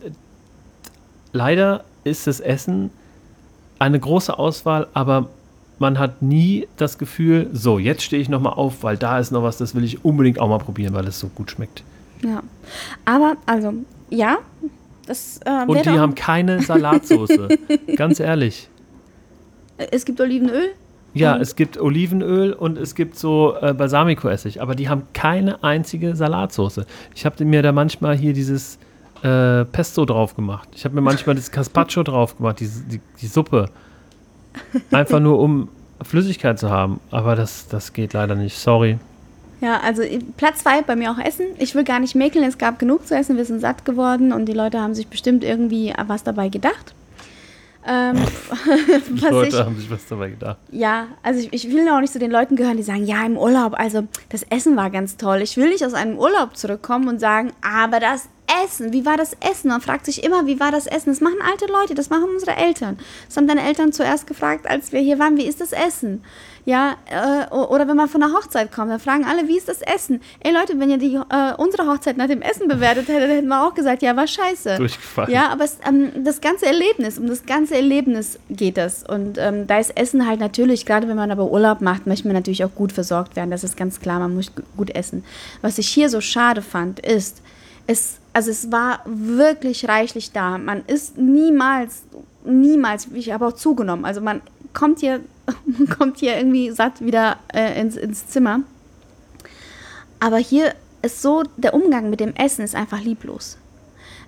leider ist das Essen eine große Auswahl, aber man hat nie das Gefühl, so, jetzt stehe ich nochmal auf, weil da ist noch was, das will ich unbedingt auch mal probieren, weil es so gut schmeckt. Ja. Aber, also, ja, das äh, Und die wäre haben keine Salatsoße, ganz ehrlich. auch, es gibt Olivenöl. Ja, Und- es gibt Olivenöl und es gibt so äh, Balsamico-Essig, aber die haben keine einzige Salatsoße. Ich habe mir da manchmal hier dieses äh, Pesto drauf gemacht. Ich habe mir manchmal das Carpaccio drauf gemacht, die, die, die Suppe. Einfach nur, um Flüssigkeit zu haben. Aber das, das geht leider nicht. Sorry. Ja, also Platz zwei bei mir auch Essen. Ich will gar nicht mäkeln, es gab genug zu essen, wir sind satt geworden und die Leute haben sich bestimmt irgendwie was dabei gedacht. Ähm, Die was Leute ich, haben sich was dabei gedacht. ja, also ich, ich will auch nicht zu den Leuten gehören, die sagen, ja, im Urlaub, also das Essen war ganz toll. Ich will nicht aus einem Urlaub zurückkommen und sagen, aber das Essen, wie war das Essen? Man fragt sich immer, wie war das Essen? Das machen alte Leute, das machen unsere Eltern. Das haben deine Eltern zuerst gefragt, als wir hier waren, wie ist das Essen? Ja, äh, oder wenn man von einer Hochzeit kommt, dann fragen alle, wie ist das Essen? Ey Leute, wenn ihr die, äh, unsere Hochzeit nach dem Essen bewertet hättet, hätten wir auch gesagt, ja, war scheiße. Durchgefallen. Ja, aber es, ähm, das ganze Erlebnis, um das ganze Erlebnis geht es. Und ähm, da ist Essen halt natürlich, gerade wenn man aber Urlaub macht, möchte man natürlich auch gut versorgt werden. Das ist ganz klar, man muss g- gut essen. Was ich hier so schade fand, ist, es, also es war wirklich reichlich da. Man ist niemals, niemals, ich habe auch zugenommen. Also man kommt hier, man kommt hier irgendwie satt wieder äh, ins, ins Zimmer. Aber hier ist so, der Umgang mit dem Essen ist einfach lieblos.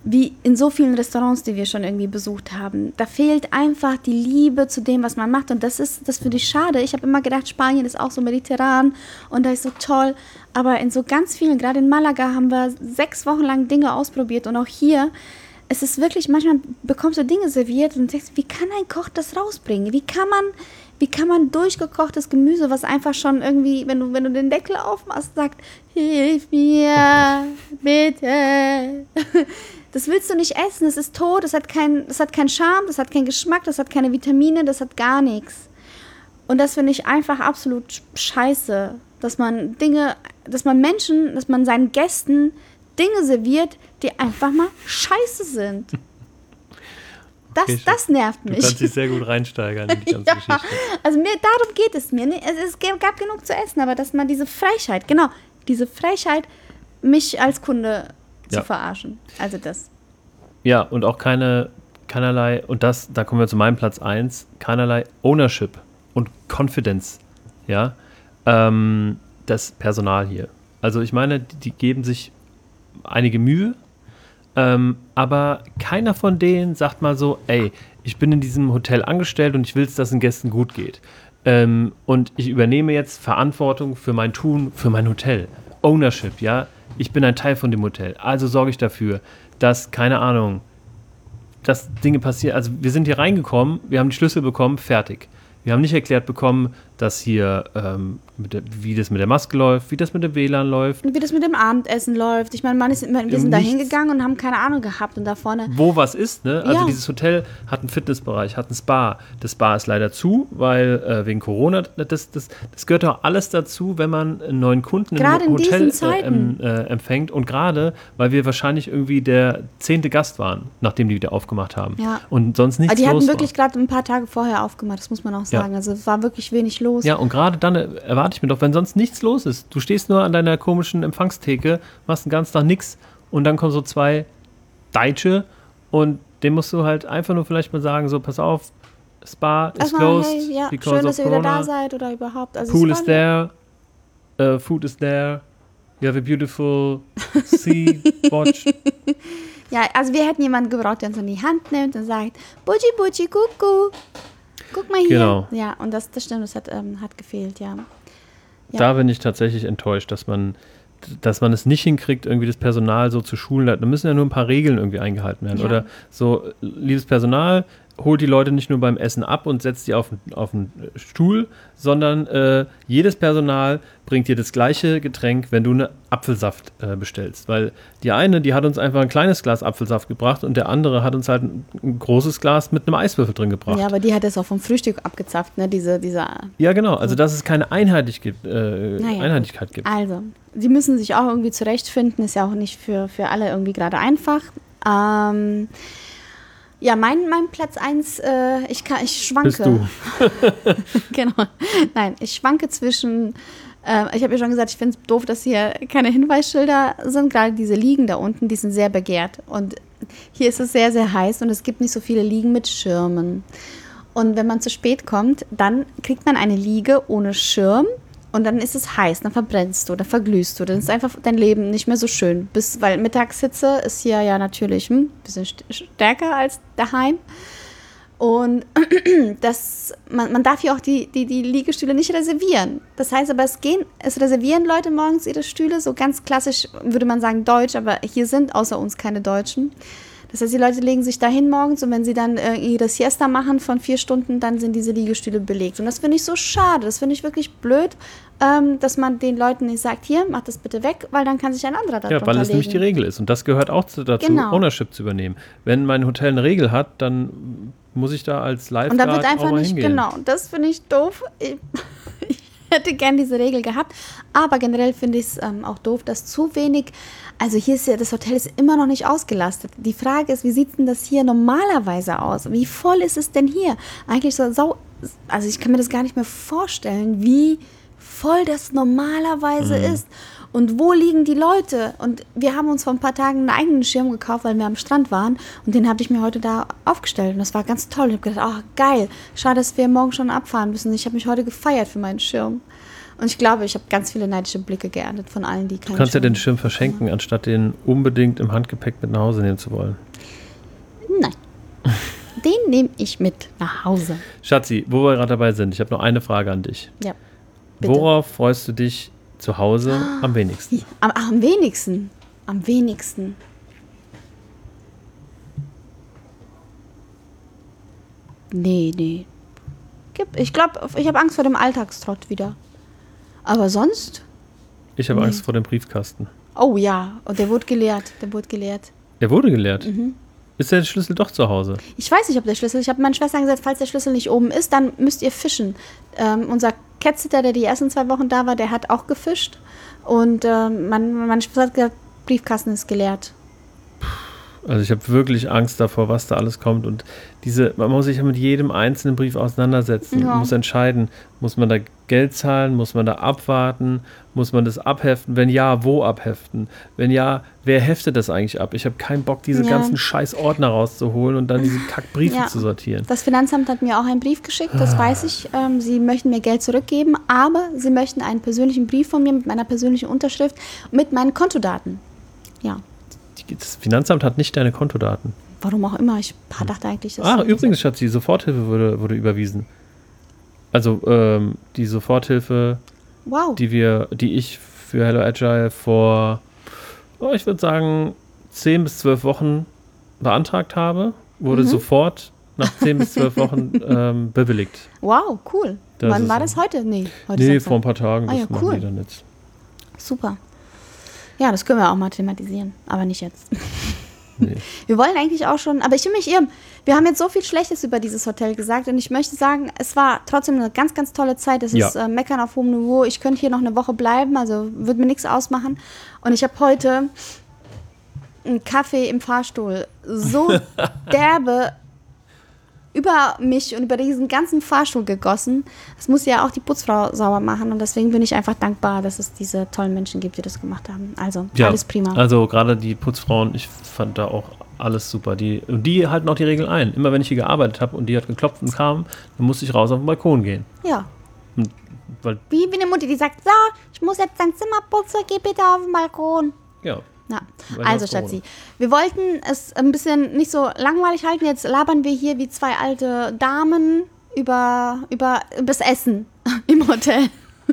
wie in so vielen Restaurants, die wir schon irgendwie besucht haben. Da fehlt einfach die Liebe zu dem, was man macht. Und das ist, das finde ich schade. Ich habe immer gedacht, Spanien ist auch so mediterran und da ist so toll. Aber in so ganz vielen, gerade in Malaga, haben wir sechs Wochen lang Dinge ausprobiert. Und auch hier, es ist wirklich, manchmal bekommst du Dinge serviert und denkst, wie kann ein Koch das rausbringen? Wie kann man, wie kann man durchgekochtes Gemüse, was einfach schon irgendwie, wenn du, wenn du den Deckel aufmachst, sagt, hilf mir, bitte. Das willst du nicht essen, es ist tot, es hat keinen, das hat keinen Charme, das hat keinen Geschmack, das hat keine Vitamine, das hat gar nichts. Und das finde ich einfach absolut scheiße, dass man Dinge, dass man Menschen, dass man seinen Gästen Dinge serviert, die einfach mal scheiße sind. Das, Okay, das nervt mich. Du kannst dich sehr gut reinsteigern in die ganze Ja, Geschichte. also mir, darum geht es mir. Es, es gab genug zu essen, aber dass man diese Frechheit, genau, diese Frechheit, mich als Kunde Ja. zu verarschen. Also das. Ja, und auch keine, keinerlei, und das, da kommen wir zu meinem Platz eins, keinerlei Ownership und Confidence, ja, ähm, das Personal hier. Also ich meine, die, die geben sich einige Mühe, ähm, aber keiner von denen sagt mal so, ey, ich bin in diesem Hotel angestellt und ich will, dass es den Gästen gut geht. Ähm, und ich übernehme jetzt Verantwortung für mein Tun, für mein Hotel. Ownership, ja. Ich bin ein Teil von dem Hotel. Also sorge ich dafür, dass, keine Ahnung, dass Dinge passieren. Also wir sind hier reingekommen, wir haben die Schlüssel bekommen, fertig. Wir haben nicht erklärt bekommen, dass hier, ähm, mit der, wie das mit der Maske läuft, wie das mit dem W L A N läuft. Und wie das mit dem Abendessen läuft. Ich meine, man ist, wir sind da Nichts. hingegangen und haben keine Ahnung gehabt. Und da vorne, Wo was ist, ne? Also Ja. dieses Hotel hat einen Fitnessbereich, hat einen Spa. Das Spa ist leider zu, weil äh, wegen Corona, das, das, das gehört auch alles dazu, wenn man einen neuen Kunden Gerade im in Hotel diesen äh, Zeiten. ähm, äh, empfängt. Und gerade, weil wir wahrscheinlich irgendwie der zehnte Gast waren, nachdem die wieder aufgemacht haben. Ja. Und sonst nichts aber die hatten los wirklich war. gerade ein paar Tage vorher aufgemacht, das muss man auch Ja. sagen. Also es war wirklich wenig los. Ja, und gerade dann äh, erwarte ich mir doch, wenn sonst nichts los ist. Du stehst nur an deiner komischen Empfangstheke, machst den ganzen Tag nichts und dann kommen so zwei Deutsche und dem musst du halt einfach nur vielleicht mal sagen, so pass auf, Spa is Erstmal, closed hey, ja, because schön, of dass ihr wieder da Corona. seid oder überhaupt. Also Pool es is war- there, uh, food is there, you have a beautiful sea watch. Ja, also wir hätten jemanden gebraucht, der uns an die Hand nimmt und sagt, Butschi, Butschi, Kuckuck. Guck mal hier. Genau. Ja, und das, das stimmt, das hat, ähm, hat gefehlt, ja. Ja. Da bin ich tatsächlich enttäuscht, dass man, dass man es nicht hinkriegt, irgendwie das Personal so zu schulen. Da müssen ja nur ein paar Regeln irgendwie eingehalten werden. Ja. Oder so, liebes Personal, holt die Leute nicht nur beim Essen ab und setzt die auf, auf einen Stuhl, sondern äh, jedes Personal bringt dir das gleiche Getränk, wenn du eine Apfelsaft äh, bestellst. Weil die eine, die hat uns einfach ein kleines Glas Apfelsaft gebracht und der andere hat uns halt ein, ein großes Glas mit einem Eiswürfel drin gebracht. Ja, aber die hat es auch vom Frühstück abgezapft, ne, diese, diese Ja, genau. Also, dass es keine Einheitlich gibt, äh, Naja, Einheitlichkeit gibt. Also, sie müssen sich auch irgendwie zurechtfinden, ist ja auch nicht für, für alle irgendwie gerade einfach. Ähm, ja, mein, mein Platz eins, äh, ich, kann, ich schwanke. Bist du. Genau. Nein, ich schwanke zwischen, äh, ich habe ja schon gesagt, ich finde es doof, dass hier keine Hinweisschilder sind. Gerade diese Liegen da unten, die sind sehr begehrt. Und hier ist es sehr, sehr heiß und es gibt nicht so viele Liegen mit Schirmen. Und wenn man zu spät kommt, dann kriegt man eine Liege ohne Schirm und dann ist es heiß, dann verbrennst du, dann verglühst du, dann ist einfach dein Leben nicht mehr so schön. Bis, weil Mittagshitze ist hier ja natürlich ein hm, bisschen st- stärker als daheim. Und das, man, man darf hier auch die, die, die Liegestühle nicht reservieren. Das heißt aber, es gehen, es reservieren Leute morgens ihre Stühle, so ganz klassisch würde man sagen deutsch, aber hier sind außer uns keine Deutschen. Das heißt, die Leute legen sich dahin morgens und wenn sie dann äh, ihre Siesta machen von vier Stunden, dann sind diese Liegestühle belegt. Und das finde ich so schade, das finde ich wirklich blöd, ähm, dass man den Leuten nicht sagt, hier, mach das bitte weg, weil dann kann sich ein anderer darunter Ja, weil es legen. nämlich die Regel ist. Und das gehört auch zu- dazu, Genau. Ownership zu übernehmen. Wenn mein Hotel eine Regel hat, dann muss ich da als Und da Lifeguard wird einfach auch mal nicht, hingehen. genau, das finde ich doof. Ich, ich hätte gern diese Regel gehabt, aber generell finde ich es ähm, auch doof, dass zu wenig, also hier ist ja, das Hotel ist immer noch nicht ausgelastet. Die Frage ist, wie sieht denn das hier normalerweise aus? Wie voll ist es denn hier? Eigentlich so, sau, also ich kann mir das gar nicht mehr vorstellen, wie voll das normalerweise Mhm. ist. Und wo liegen die Leute? Und wir haben uns vor ein paar Tagen einen eigenen Schirm gekauft, weil wir am Strand waren. Und den habe ich mir heute da aufgestellt. Und das war ganz toll. Ich habe gedacht, ach geil, schade, dass wir morgen schon abfahren müssen. Ich habe mich heute gefeiert für meinen Schirm. Und ich glaube, ich habe ganz viele neidische Blicke geerntet von allen, die keinen Du kannst Schirm ja den Schirm verschenken, haben. anstatt den unbedingt im Handgepäck mit nach Hause nehmen zu wollen. Nein. Den nehme ich mit nach Hause. Schatzi, wo wir gerade dabei sind, ich habe noch eine Frage an dich. Ja. Bitte. Worauf freust du dich zu Hause am wenigsten? Am, ach, am wenigsten. Am wenigsten. Nee, nee. Gib- Ich glaube, ich habe Angst vor dem Alltagstrott wieder. Aber sonst? Ich habe Nee. Angst vor dem Briefkasten. Oh ja, und der wurde geleert. Der wurde geleert. Der wurde geleert. Mhm. Ist der Schlüssel doch zu Hause? Ich weiß nicht, ob der Schlüssel. Ich habe meinen Schwestern gesagt, falls der Schlüssel nicht oben ist, dann müsst ihr fischen. Ähm, unser Catsitter, der die ersten zwei Wochen da war, der hat auch gefischt. Und ähm, mein, meine Schwester hat gesagt, Briefkasten ist geleert. Also ich habe wirklich Angst davor, was da alles kommt. Und diese, man muss sich ja mit jedem einzelnen Brief auseinandersetzen. Ja. Man muss entscheiden, muss man da Geld zahlen, muss man da abwarten, muss man das abheften? Wenn ja, wo abheften? Wenn ja, wer heftet das eigentlich ab? Ich habe keinen Bock, diese Ja. ganzen scheiß Ordner rauszuholen und dann diese Kackbriefe Ja. zu sortieren. Das Finanzamt hat mir auch einen Brief geschickt, das weiß ich. Ähm, sie möchten mir Geld zurückgeben, aber sie möchten einen persönlichen Brief von mir mit meiner persönlichen Unterschrift, mit meinen Kontodaten. Ja, Das Finanzamt hat nicht deine Kontodaten. warum auch immer. Ich dachte eigentlich, dass... Ah, übrigens, Schatz, die Soforthilfe wurde, wurde überwiesen. Also ähm, die Soforthilfe, Wow. die wir, die ich für Hello Agile vor, oh, ich würde sagen, zehn bis zwölf Wochen beantragt habe, wurde Mhm. sofort nach zehn bis zwölf Wochen ähm, bewilligt. Wow, cool. Das Wann ist war so. das heute? Nee, heute Nee, ist vor ein paar Tagen, Ah das ja, machen cool. die dann jetzt. Super. Ja, das können wir auch mal thematisieren, aber nicht jetzt. Nee. Wir wollen eigentlich auch schon, aber ich will mich irren. Wir haben jetzt so viel Schlechtes über dieses Hotel gesagt und ich möchte sagen, es war trotzdem eine ganz, ganz tolle Zeit. Es Ja. ist äh, Meckern auf hohem Niveau. Ich könnte hier noch eine Woche bleiben, also würde mir nichts ausmachen. Und ich habe heute einen Kaffee im Fahrstuhl so derbe über mich und über diesen ganzen Fahrstuhl gegossen. Das muss ja auch die Putzfrau sauber machen und deswegen bin ich einfach dankbar, dass es diese tollen Menschen gibt, die das gemacht haben. Also, Ja, alles prima. also gerade die Putzfrauen, ich fand da auch alles super. Die, und die halten auch die Regeln ein. Immer wenn ich hier gearbeitet habe und die hat geklopft und kam, dann musste ich raus auf den Balkon gehen. Ja. Weil, Wie, wie eine Mutter, die sagt, so, ich muss jetzt dein Zimmer putzen, geh bitte auf den Balkon. ja, Na, Weil also das Corona. Schatzi, wir wollten es ein bisschen nicht so langweilig halten. Jetzt labern wir hier wie zwei alte Damen über, über, über das Essen im Hotel.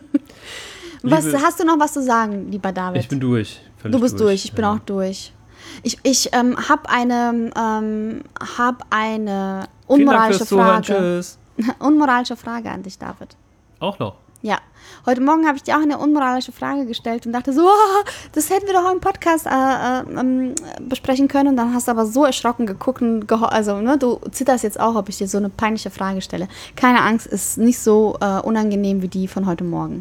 Was, Liebe- hast du noch was zu sagen, lieber David? ich bin durch. Völlig du bist durch, ich bin ja. auch durch. Ich, ich ähm, habe eine, ähm, hab eine unmoralische Vielen Dank fürs Zuhören. Frage. Tschüss. Unmoralische Frage an dich, David. Auch noch. Ja, heute Morgen habe ich dir auch eine unmoralische Frage gestellt und dachte so, oh, das hätten wir doch auch im Podcast äh, äh, ähm, besprechen können. Und dann hast du aber so erschrocken geguckt und geho- also ne, du zitterst jetzt auch, ob ich dir so eine peinliche Frage stelle. Keine Angst, ist nicht so äh, unangenehm wie die von heute Morgen.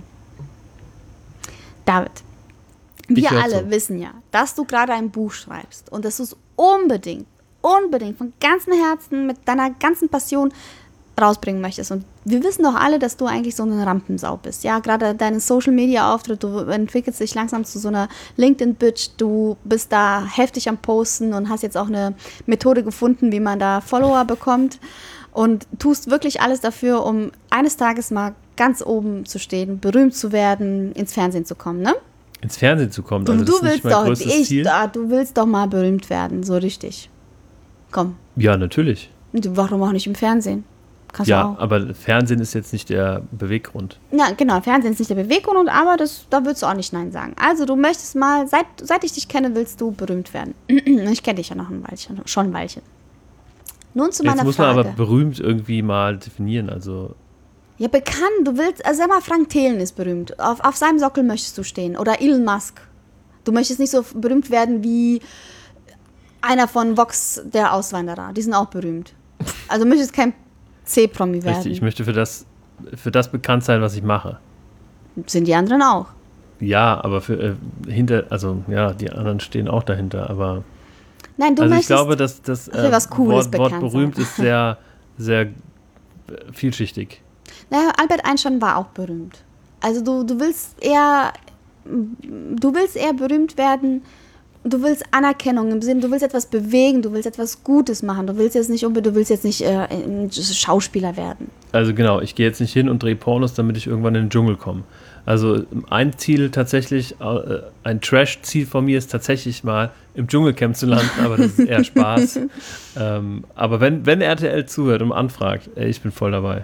David, wir Ich hör alle zu. wissen ja, dass du gerade ein Buch schreibst und dass du es unbedingt, unbedingt von ganzem Herzen mit deiner ganzen Passion rausbringen möchtest. Und wir wissen doch alle, dass du eigentlich so eine Rampensau bist. Ja, gerade deinen Social-Media-Auftritt, du entwickelst dich langsam zu so einer LinkedIn-Bitch, du bist da heftig am Posten und hast jetzt auch eine Methode gefunden, wie man da Follower bekommt und tust wirklich alles dafür, um eines Tages mal ganz oben zu stehen, berühmt zu werden, ins Fernsehen zu kommen, ne? Ins Fernsehen zu kommen. Du, Also das du ist nicht willst mein doch, größtes ich, Ziel. da, du willst doch mal berühmt werden, so richtig. Komm, Ja, natürlich. und warum auch nicht im Fernsehen? Kannst du Ja, auch. aber Fernsehen ist jetzt nicht der Beweggrund. Ja, genau, Fernsehen ist nicht der Beweggrund, aber das, da würdest du auch nicht Nein sagen. Also du möchtest mal, seit, seit ich dich kenne, willst du berühmt werden. Ich kenne dich ja noch ein Weilchen, schon ein Weilchen. Nun zu Jetzt meiner muss man Frage. aber berühmt irgendwie mal definieren. Also Ja, bekannt, du willst, also sag mal, Frank Thelen ist berühmt. Auf, auf seinem Sockel möchtest du stehen. Oder Elon Musk. Du möchtest nicht so berühmt werden wie einer von Vox, der Auswanderer. Die sind auch berühmt. Also du möchtest kein C-Promi werden. richtig, ich möchte für das, für das bekannt sein, was ich mache. Sind die anderen auch. Ja, aber für äh, hinter, also ja, die anderen stehen auch dahinter, aber Nein, du also ich möchtest... glaube, dass das für was Cooles Wort, Wort bekannt berühmt sein. ist sehr, sehr äh, vielschichtig. Naja, Albert Einstein war auch berühmt. Also du, du willst eher du willst eher berühmt werden, du willst Anerkennung im Sinn, du willst etwas bewegen, du willst etwas Gutes machen, du willst jetzt nicht unbedingt, du willst jetzt nicht äh, ein Schauspieler werden. Also genau, ich gehe jetzt nicht hin und drehe Pornos, damit ich irgendwann in den Dschungel komme. Also ein Ziel tatsächlich, äh, ein Trash-Ziel von mir ist tatsächlich mal im Dschungelcamp zu landen, aber das ist eher Spaß. ähm, aber wenn, wenn R T L zuhört und anfragt, ey, ich bin voll dabei.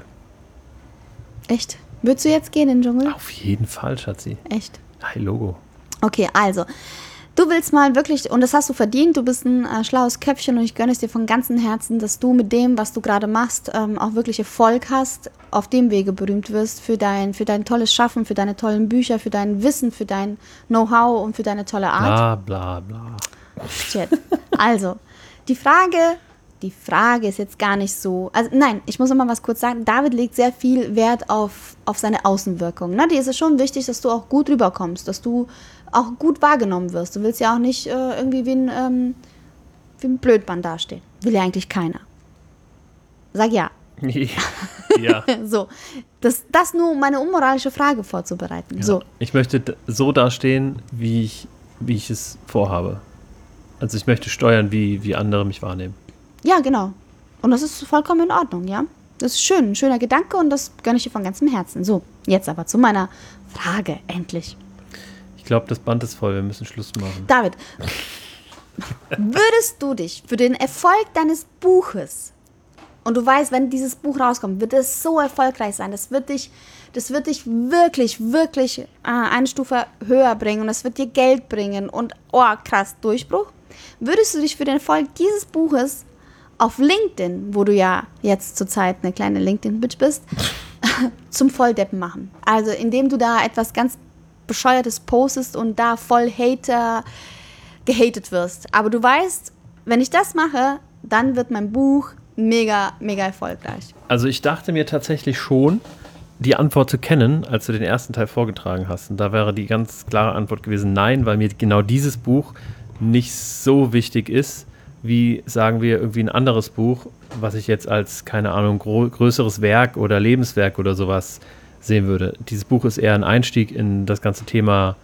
Echt? Würdest du jetzt gehen in den Dschungel? Auf jeden Fall, Schatzi. Echt? Hi, Logo. Okay, also, du willst mal wirklich, und das hast du verdient, du bist ein äh, schlaues Köpfchen und ich gönne es dir von ganzem Herzen, dass du mit dem, was du gerade machst, ähm, auch wirklich Erfolg hast, auf dem Wege berühmt wirst für dein, für dein tolles Schaffen, für deine tollen Bücher, für dein Wissen, für dein Know-how und für deine tolle Art. Bla, bla, bla. Shit. Also, die Frage, die Frage ist jetzt gar nicht so, also nein, ich muss noch mal was kurz sagen, David legt sehr viel Wert auf, auf seine Außenwirkung. Ne? Dir ist es schon wichtig, dass du auch gut rüberkommst, dass du auch gut wahrgenommen wirst. Du willst ja auch nicht äh, irgendwie wie ein, ähm, wie ein Blödmann dastehen. Will ja eigentlich keiner. Sag ja. Ja. So, das, das nur, um meine unmoralische Frage vorzubereiten. Ja. So. Ich möchte d- so dastehen, wie ich, wie ich es vorhabe. Also ich möchte steuern, wie, wie andere mich wahrnehmen. Ja, genau. Und das ist vollkommen in Ordnung, ja. Das ist schön, ein schöner Gedanke und das gönne ich dir von ganzem Herzen. So, jetzt aber zu meiner Frage, endlich. Ich glaube, das Band ist voll, wir müssen Schluss machen. David, würdest du dich für den Erfolg deines Buches, und du weißt, wenn dieses Buch rauskommt, wird es so erfolgreich sein, das wird dich, das wird dich wirklich, wirklich äh, eine Stufe höher bringen und das wird dir Geld bringen und, oh krass, Durchbruch. Würdest du dich für den Erfolg dieses Buches auf LinkedIn, wo du ja jetzt zurzeit eine kleine LinkedIn-Bitch bist, zum Volldeppen machen? Also indem du da etwas ganz Bescheuertes postest und da voll Hater gehatet wirst. Aber du weißt, wenn ich das mache, dann wird mein Buch mega, mega erfolgreich. Also ich dachte mir tatsächlich schon, die Antwort zu kennen, als du den ersten Teil vorgetragen hast. Und da wäre die ganz klare Antwort gewesen, nein, weil mir genau dieses Buch nicht so wichtig ist, wie, sagen wir, irgendwie ein anderes Buch, was ich jetzt als, keine Ahnung, gro- größeres Werk oder Lebenswerk oder sowas sehen würde. Dieses Buch ist eher ein Einstieg in das ganze Thema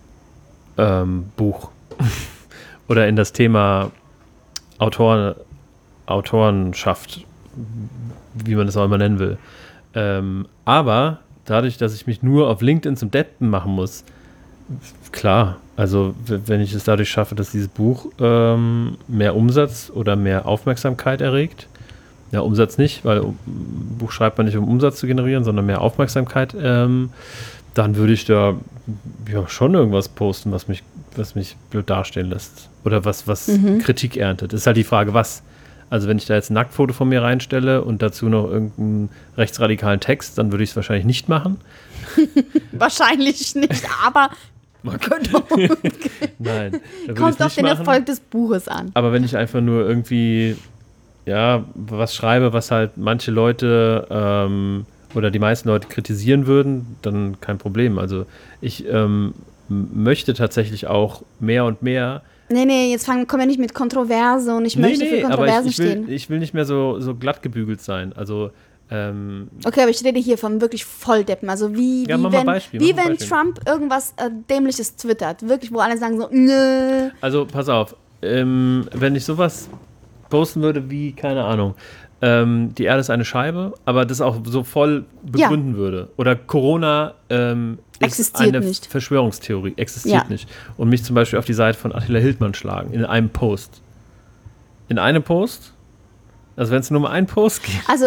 ähm, Buch oder in das Thema Autor, Autorenschaft, wie man das auch immer nennen will. Ähm, aber dadurch, dass ich mich nur auf LinkedIn zum Deppen machen muss, klar, also w- wenn ich es dadurch schaffe, dass dieses Buch ähm, mehr Umsatz oder mehr Aufmerksamkeit erregt, ja, Umsatz nicht, weil um, Buch schreibt man nicht, um Umsatz zu generieren, sondern mehr Aufmerksamkeit, ähm, dann würde ich da ja schon irgendwas posten, was mich, was mich blöd dastehen lässt. Oder was, was Mhm. Kritik erntet. Das ist halt die Frage, was. Also wenn ich da jetzt ein Nacktfoto von mir reinstelle und dazu noch irgendeinen rechtsradikalen Text, dann würde ich es wahrscheinlich nicht machen. Wahrscheinlich nicht, aber Man könnte Nein. dann würde kommt ich's auf nicht den machen. Erfolg des Buches an. Aber wenn ich einfach nur irgendwie, ja, was schreibe, was halt manche Leute ähm, oder die meisten Leute kritisieren würden, dann kein Problem. Also ich ähm, m- möchte tatsächlich auch mehr und mehr. Nee, nee, jetzt fangen, kommen wir nicht mit Kontroverse und ich möchte für aber Kontroversen ich, ich, will, stehen. ich will nicht mehr so, so glatt gebügelt sein. Also ähm, Okay, aber ich rede hier von wirklich Volldeppen. Also wie, Ja, wie mach mal wenn, Beispiel, wie mach mal wenn Beispiel. Trump irgendwas äh, Dämliches twittert. Wirklich, wo alle sagen so, nö. Also, pass auf, ähm, wenn ich sowas posten würde wie, keine Ahnung, ähm, die Erde ist eine Scheibe, aber das auch so voll begründen würde. Oder Corona ähm, ist Existiert eine nicht. Verschwörungstheorie, existiert Ja. nicht. Und mich zum Beispiel auf die Seite von Attila Hildmann schlagen, in einem Post. In einem Post? Also wenn es nur um einen Post geht. Also,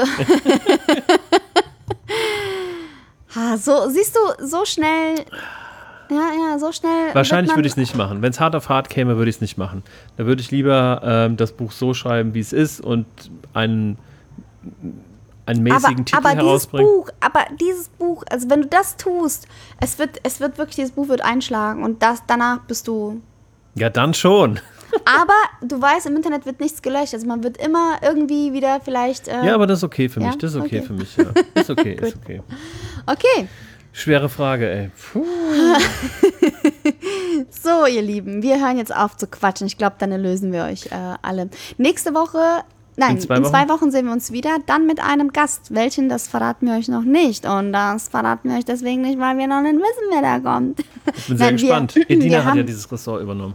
ha, so, siehst du, so schnell, ja, ja, so schnell. Wahrscheinlich wird man- würde ich es nicht machen. Wenn es hart auf hart käme, würde ich es nicht machen. Da würde ich lieber ähm, das Buch so schreiben, wie es ist und einen, einen mäßigen aber, Titel aber dieses herausbringen. Buch, aber dieses Buch, also wenn du das tust, es wird, es wird wirklich, dieses Buch wird einschlagen und das, danach bist du. Ja, dann schon. Aber du weißt, im Internet wird nichts gelöscht, also man wird immer irgendwie wieder vielleicht. Äh, Ja, aber das ist okay für mich. Ja? Das ist okay, Okay. für mich. Ja. Ist okay, ist okay. Okay, Schwere Frage, ey. Puh. so ihr Lieben, wir hören jetzt auf zu quatschen. Ich glaube, dann erlösen wir euch äh, alle. Nächste Woche. Nein, In zwei in zwei Wochen? Wochen sehen wir uns wieder, dann mit einem Gast. Welchen, das verraten wir euch noch nicht. Und das verraten wir euch deswegen nicht, weil wir noch nicht wissen, wer da kommt. Ich bin sehr Nein, wir- gespannt. wir Edina hat ja haben- dieses Ressort übernommen.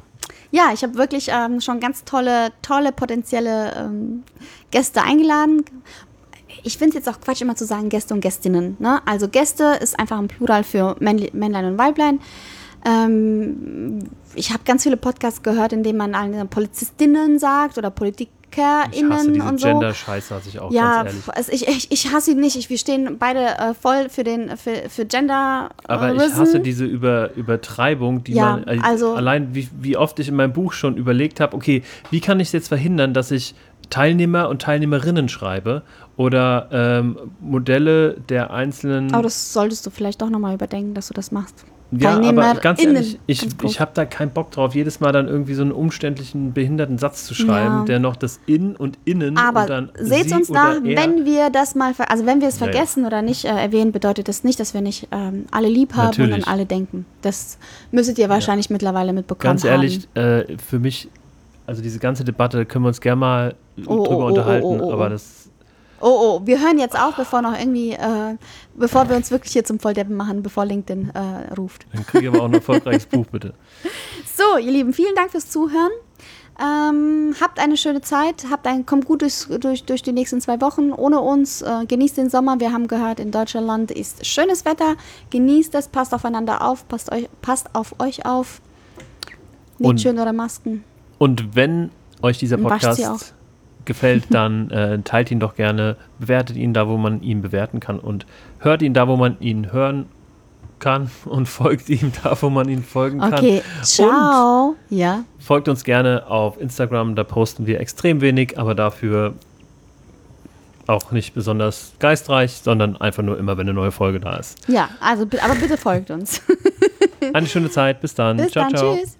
Ja, ich habe wirklich ähm, schon ganz tolle, tolle potenzielle ähm, Gäste eingeladen. Ich finde es jetzt auch Quatsch, immer zu sagen Gäste und Gästinnen. Ne? Also Gäste ist einfach ein Plural für Männli- Männlein und Weiblein. Ähm, ich habe ganz viele Podcasts gehört, in denen man eine Polizistinnen sagt oder PolitikerInnen Ich hasse diese und so. Gender-Scheiße, hasse ich auch, Ja, ganz ehrlich. also ich, ich, ich hasse ihn nicht. Ich, wir stehen beide äh, voll für, den, für, für Gender. Aber ich hasse diese Über, Übertreibung, die Ja, man, äh, also- allein wie, wie oft ich in meinem Buch schon überlegt habe, okay, wie kann ich es jetzt verhindern, dass ich Teilnehmer und Teilnehmerinnen schreibe oder ähm, Modelle der einzelnen... Aber das solltest du vielleicht doch nochmal überdenken, dass du das machst. Ja, aber ganz TeilnehmerInnen, ehrlich, ich, ganz groß. ich habe da keinen Bock drauf, jedes Mal dann irgendwie so einen umständlichen, behinderten Satz zu schreiben, Ja. der noch das In und Innen Aber und dann seht sie uns oder nach, er. wenn wir das mal, ver also wenn wir es Ja, ja. vergessen oder nicht äh, erwähnen, bedeutet das nicht, dass wir nicht ähm, alle lieb haben Natürlich. und an alle denken. Das müsstet ihr wahrscheinlich mittlerweile mitbekommen Ganz ehrlich, haben. äh, für mich, also diese ganze Debatte können wir uns gerne mal Oh, drüber oh, oh, unterhalten, oh, oh, oh. aber das... Oh, oh, wir hören jetzt auf, bevor noch irgendwie, äh, bevor wir uns wirklich hier zum Volldeppen machen, bevor LinkedIn äh, ruft. Dann kriege ich aber auch ein erfolgreiches Buch, bitte. So, ihr Lieben, vielen Dank fürs Zuhören. Ähm, habt eine schöne Zeit, habt ein, kommt gut durch, durch, durch die nächsten zwei Wochen ohne uns. Äh, genießt den Sommer. Wir haben gehört, in Deutschland ist schönes Wetter. Genießt es, passt aufeinander auf, passt, euch, passt auf euch auf. Nehmt Und- schön eure Masken. Und wenn euch dieser Und wascht sie auch. Podcast gefällt, dann äh, teilt ihn doch gerne, bewertet ihn da, wo man ihn bewerten kann und hört ihn da, wo man ihn hören kann und folgt ihm da, wo man ihn folgen kann. Okay, ciao. Ja. Folgt uns gerne auf Instagram, da posten wir extrem wenig, aber dafür auch nicht besonders geistreich, sondern einfach nur immer, wenn eine neue Folge da ist. Ja, also, bi- aber bitte folgt uns. Eine schöne Zeit, bis dann. Bis ciao, dann, ciao. tschüss.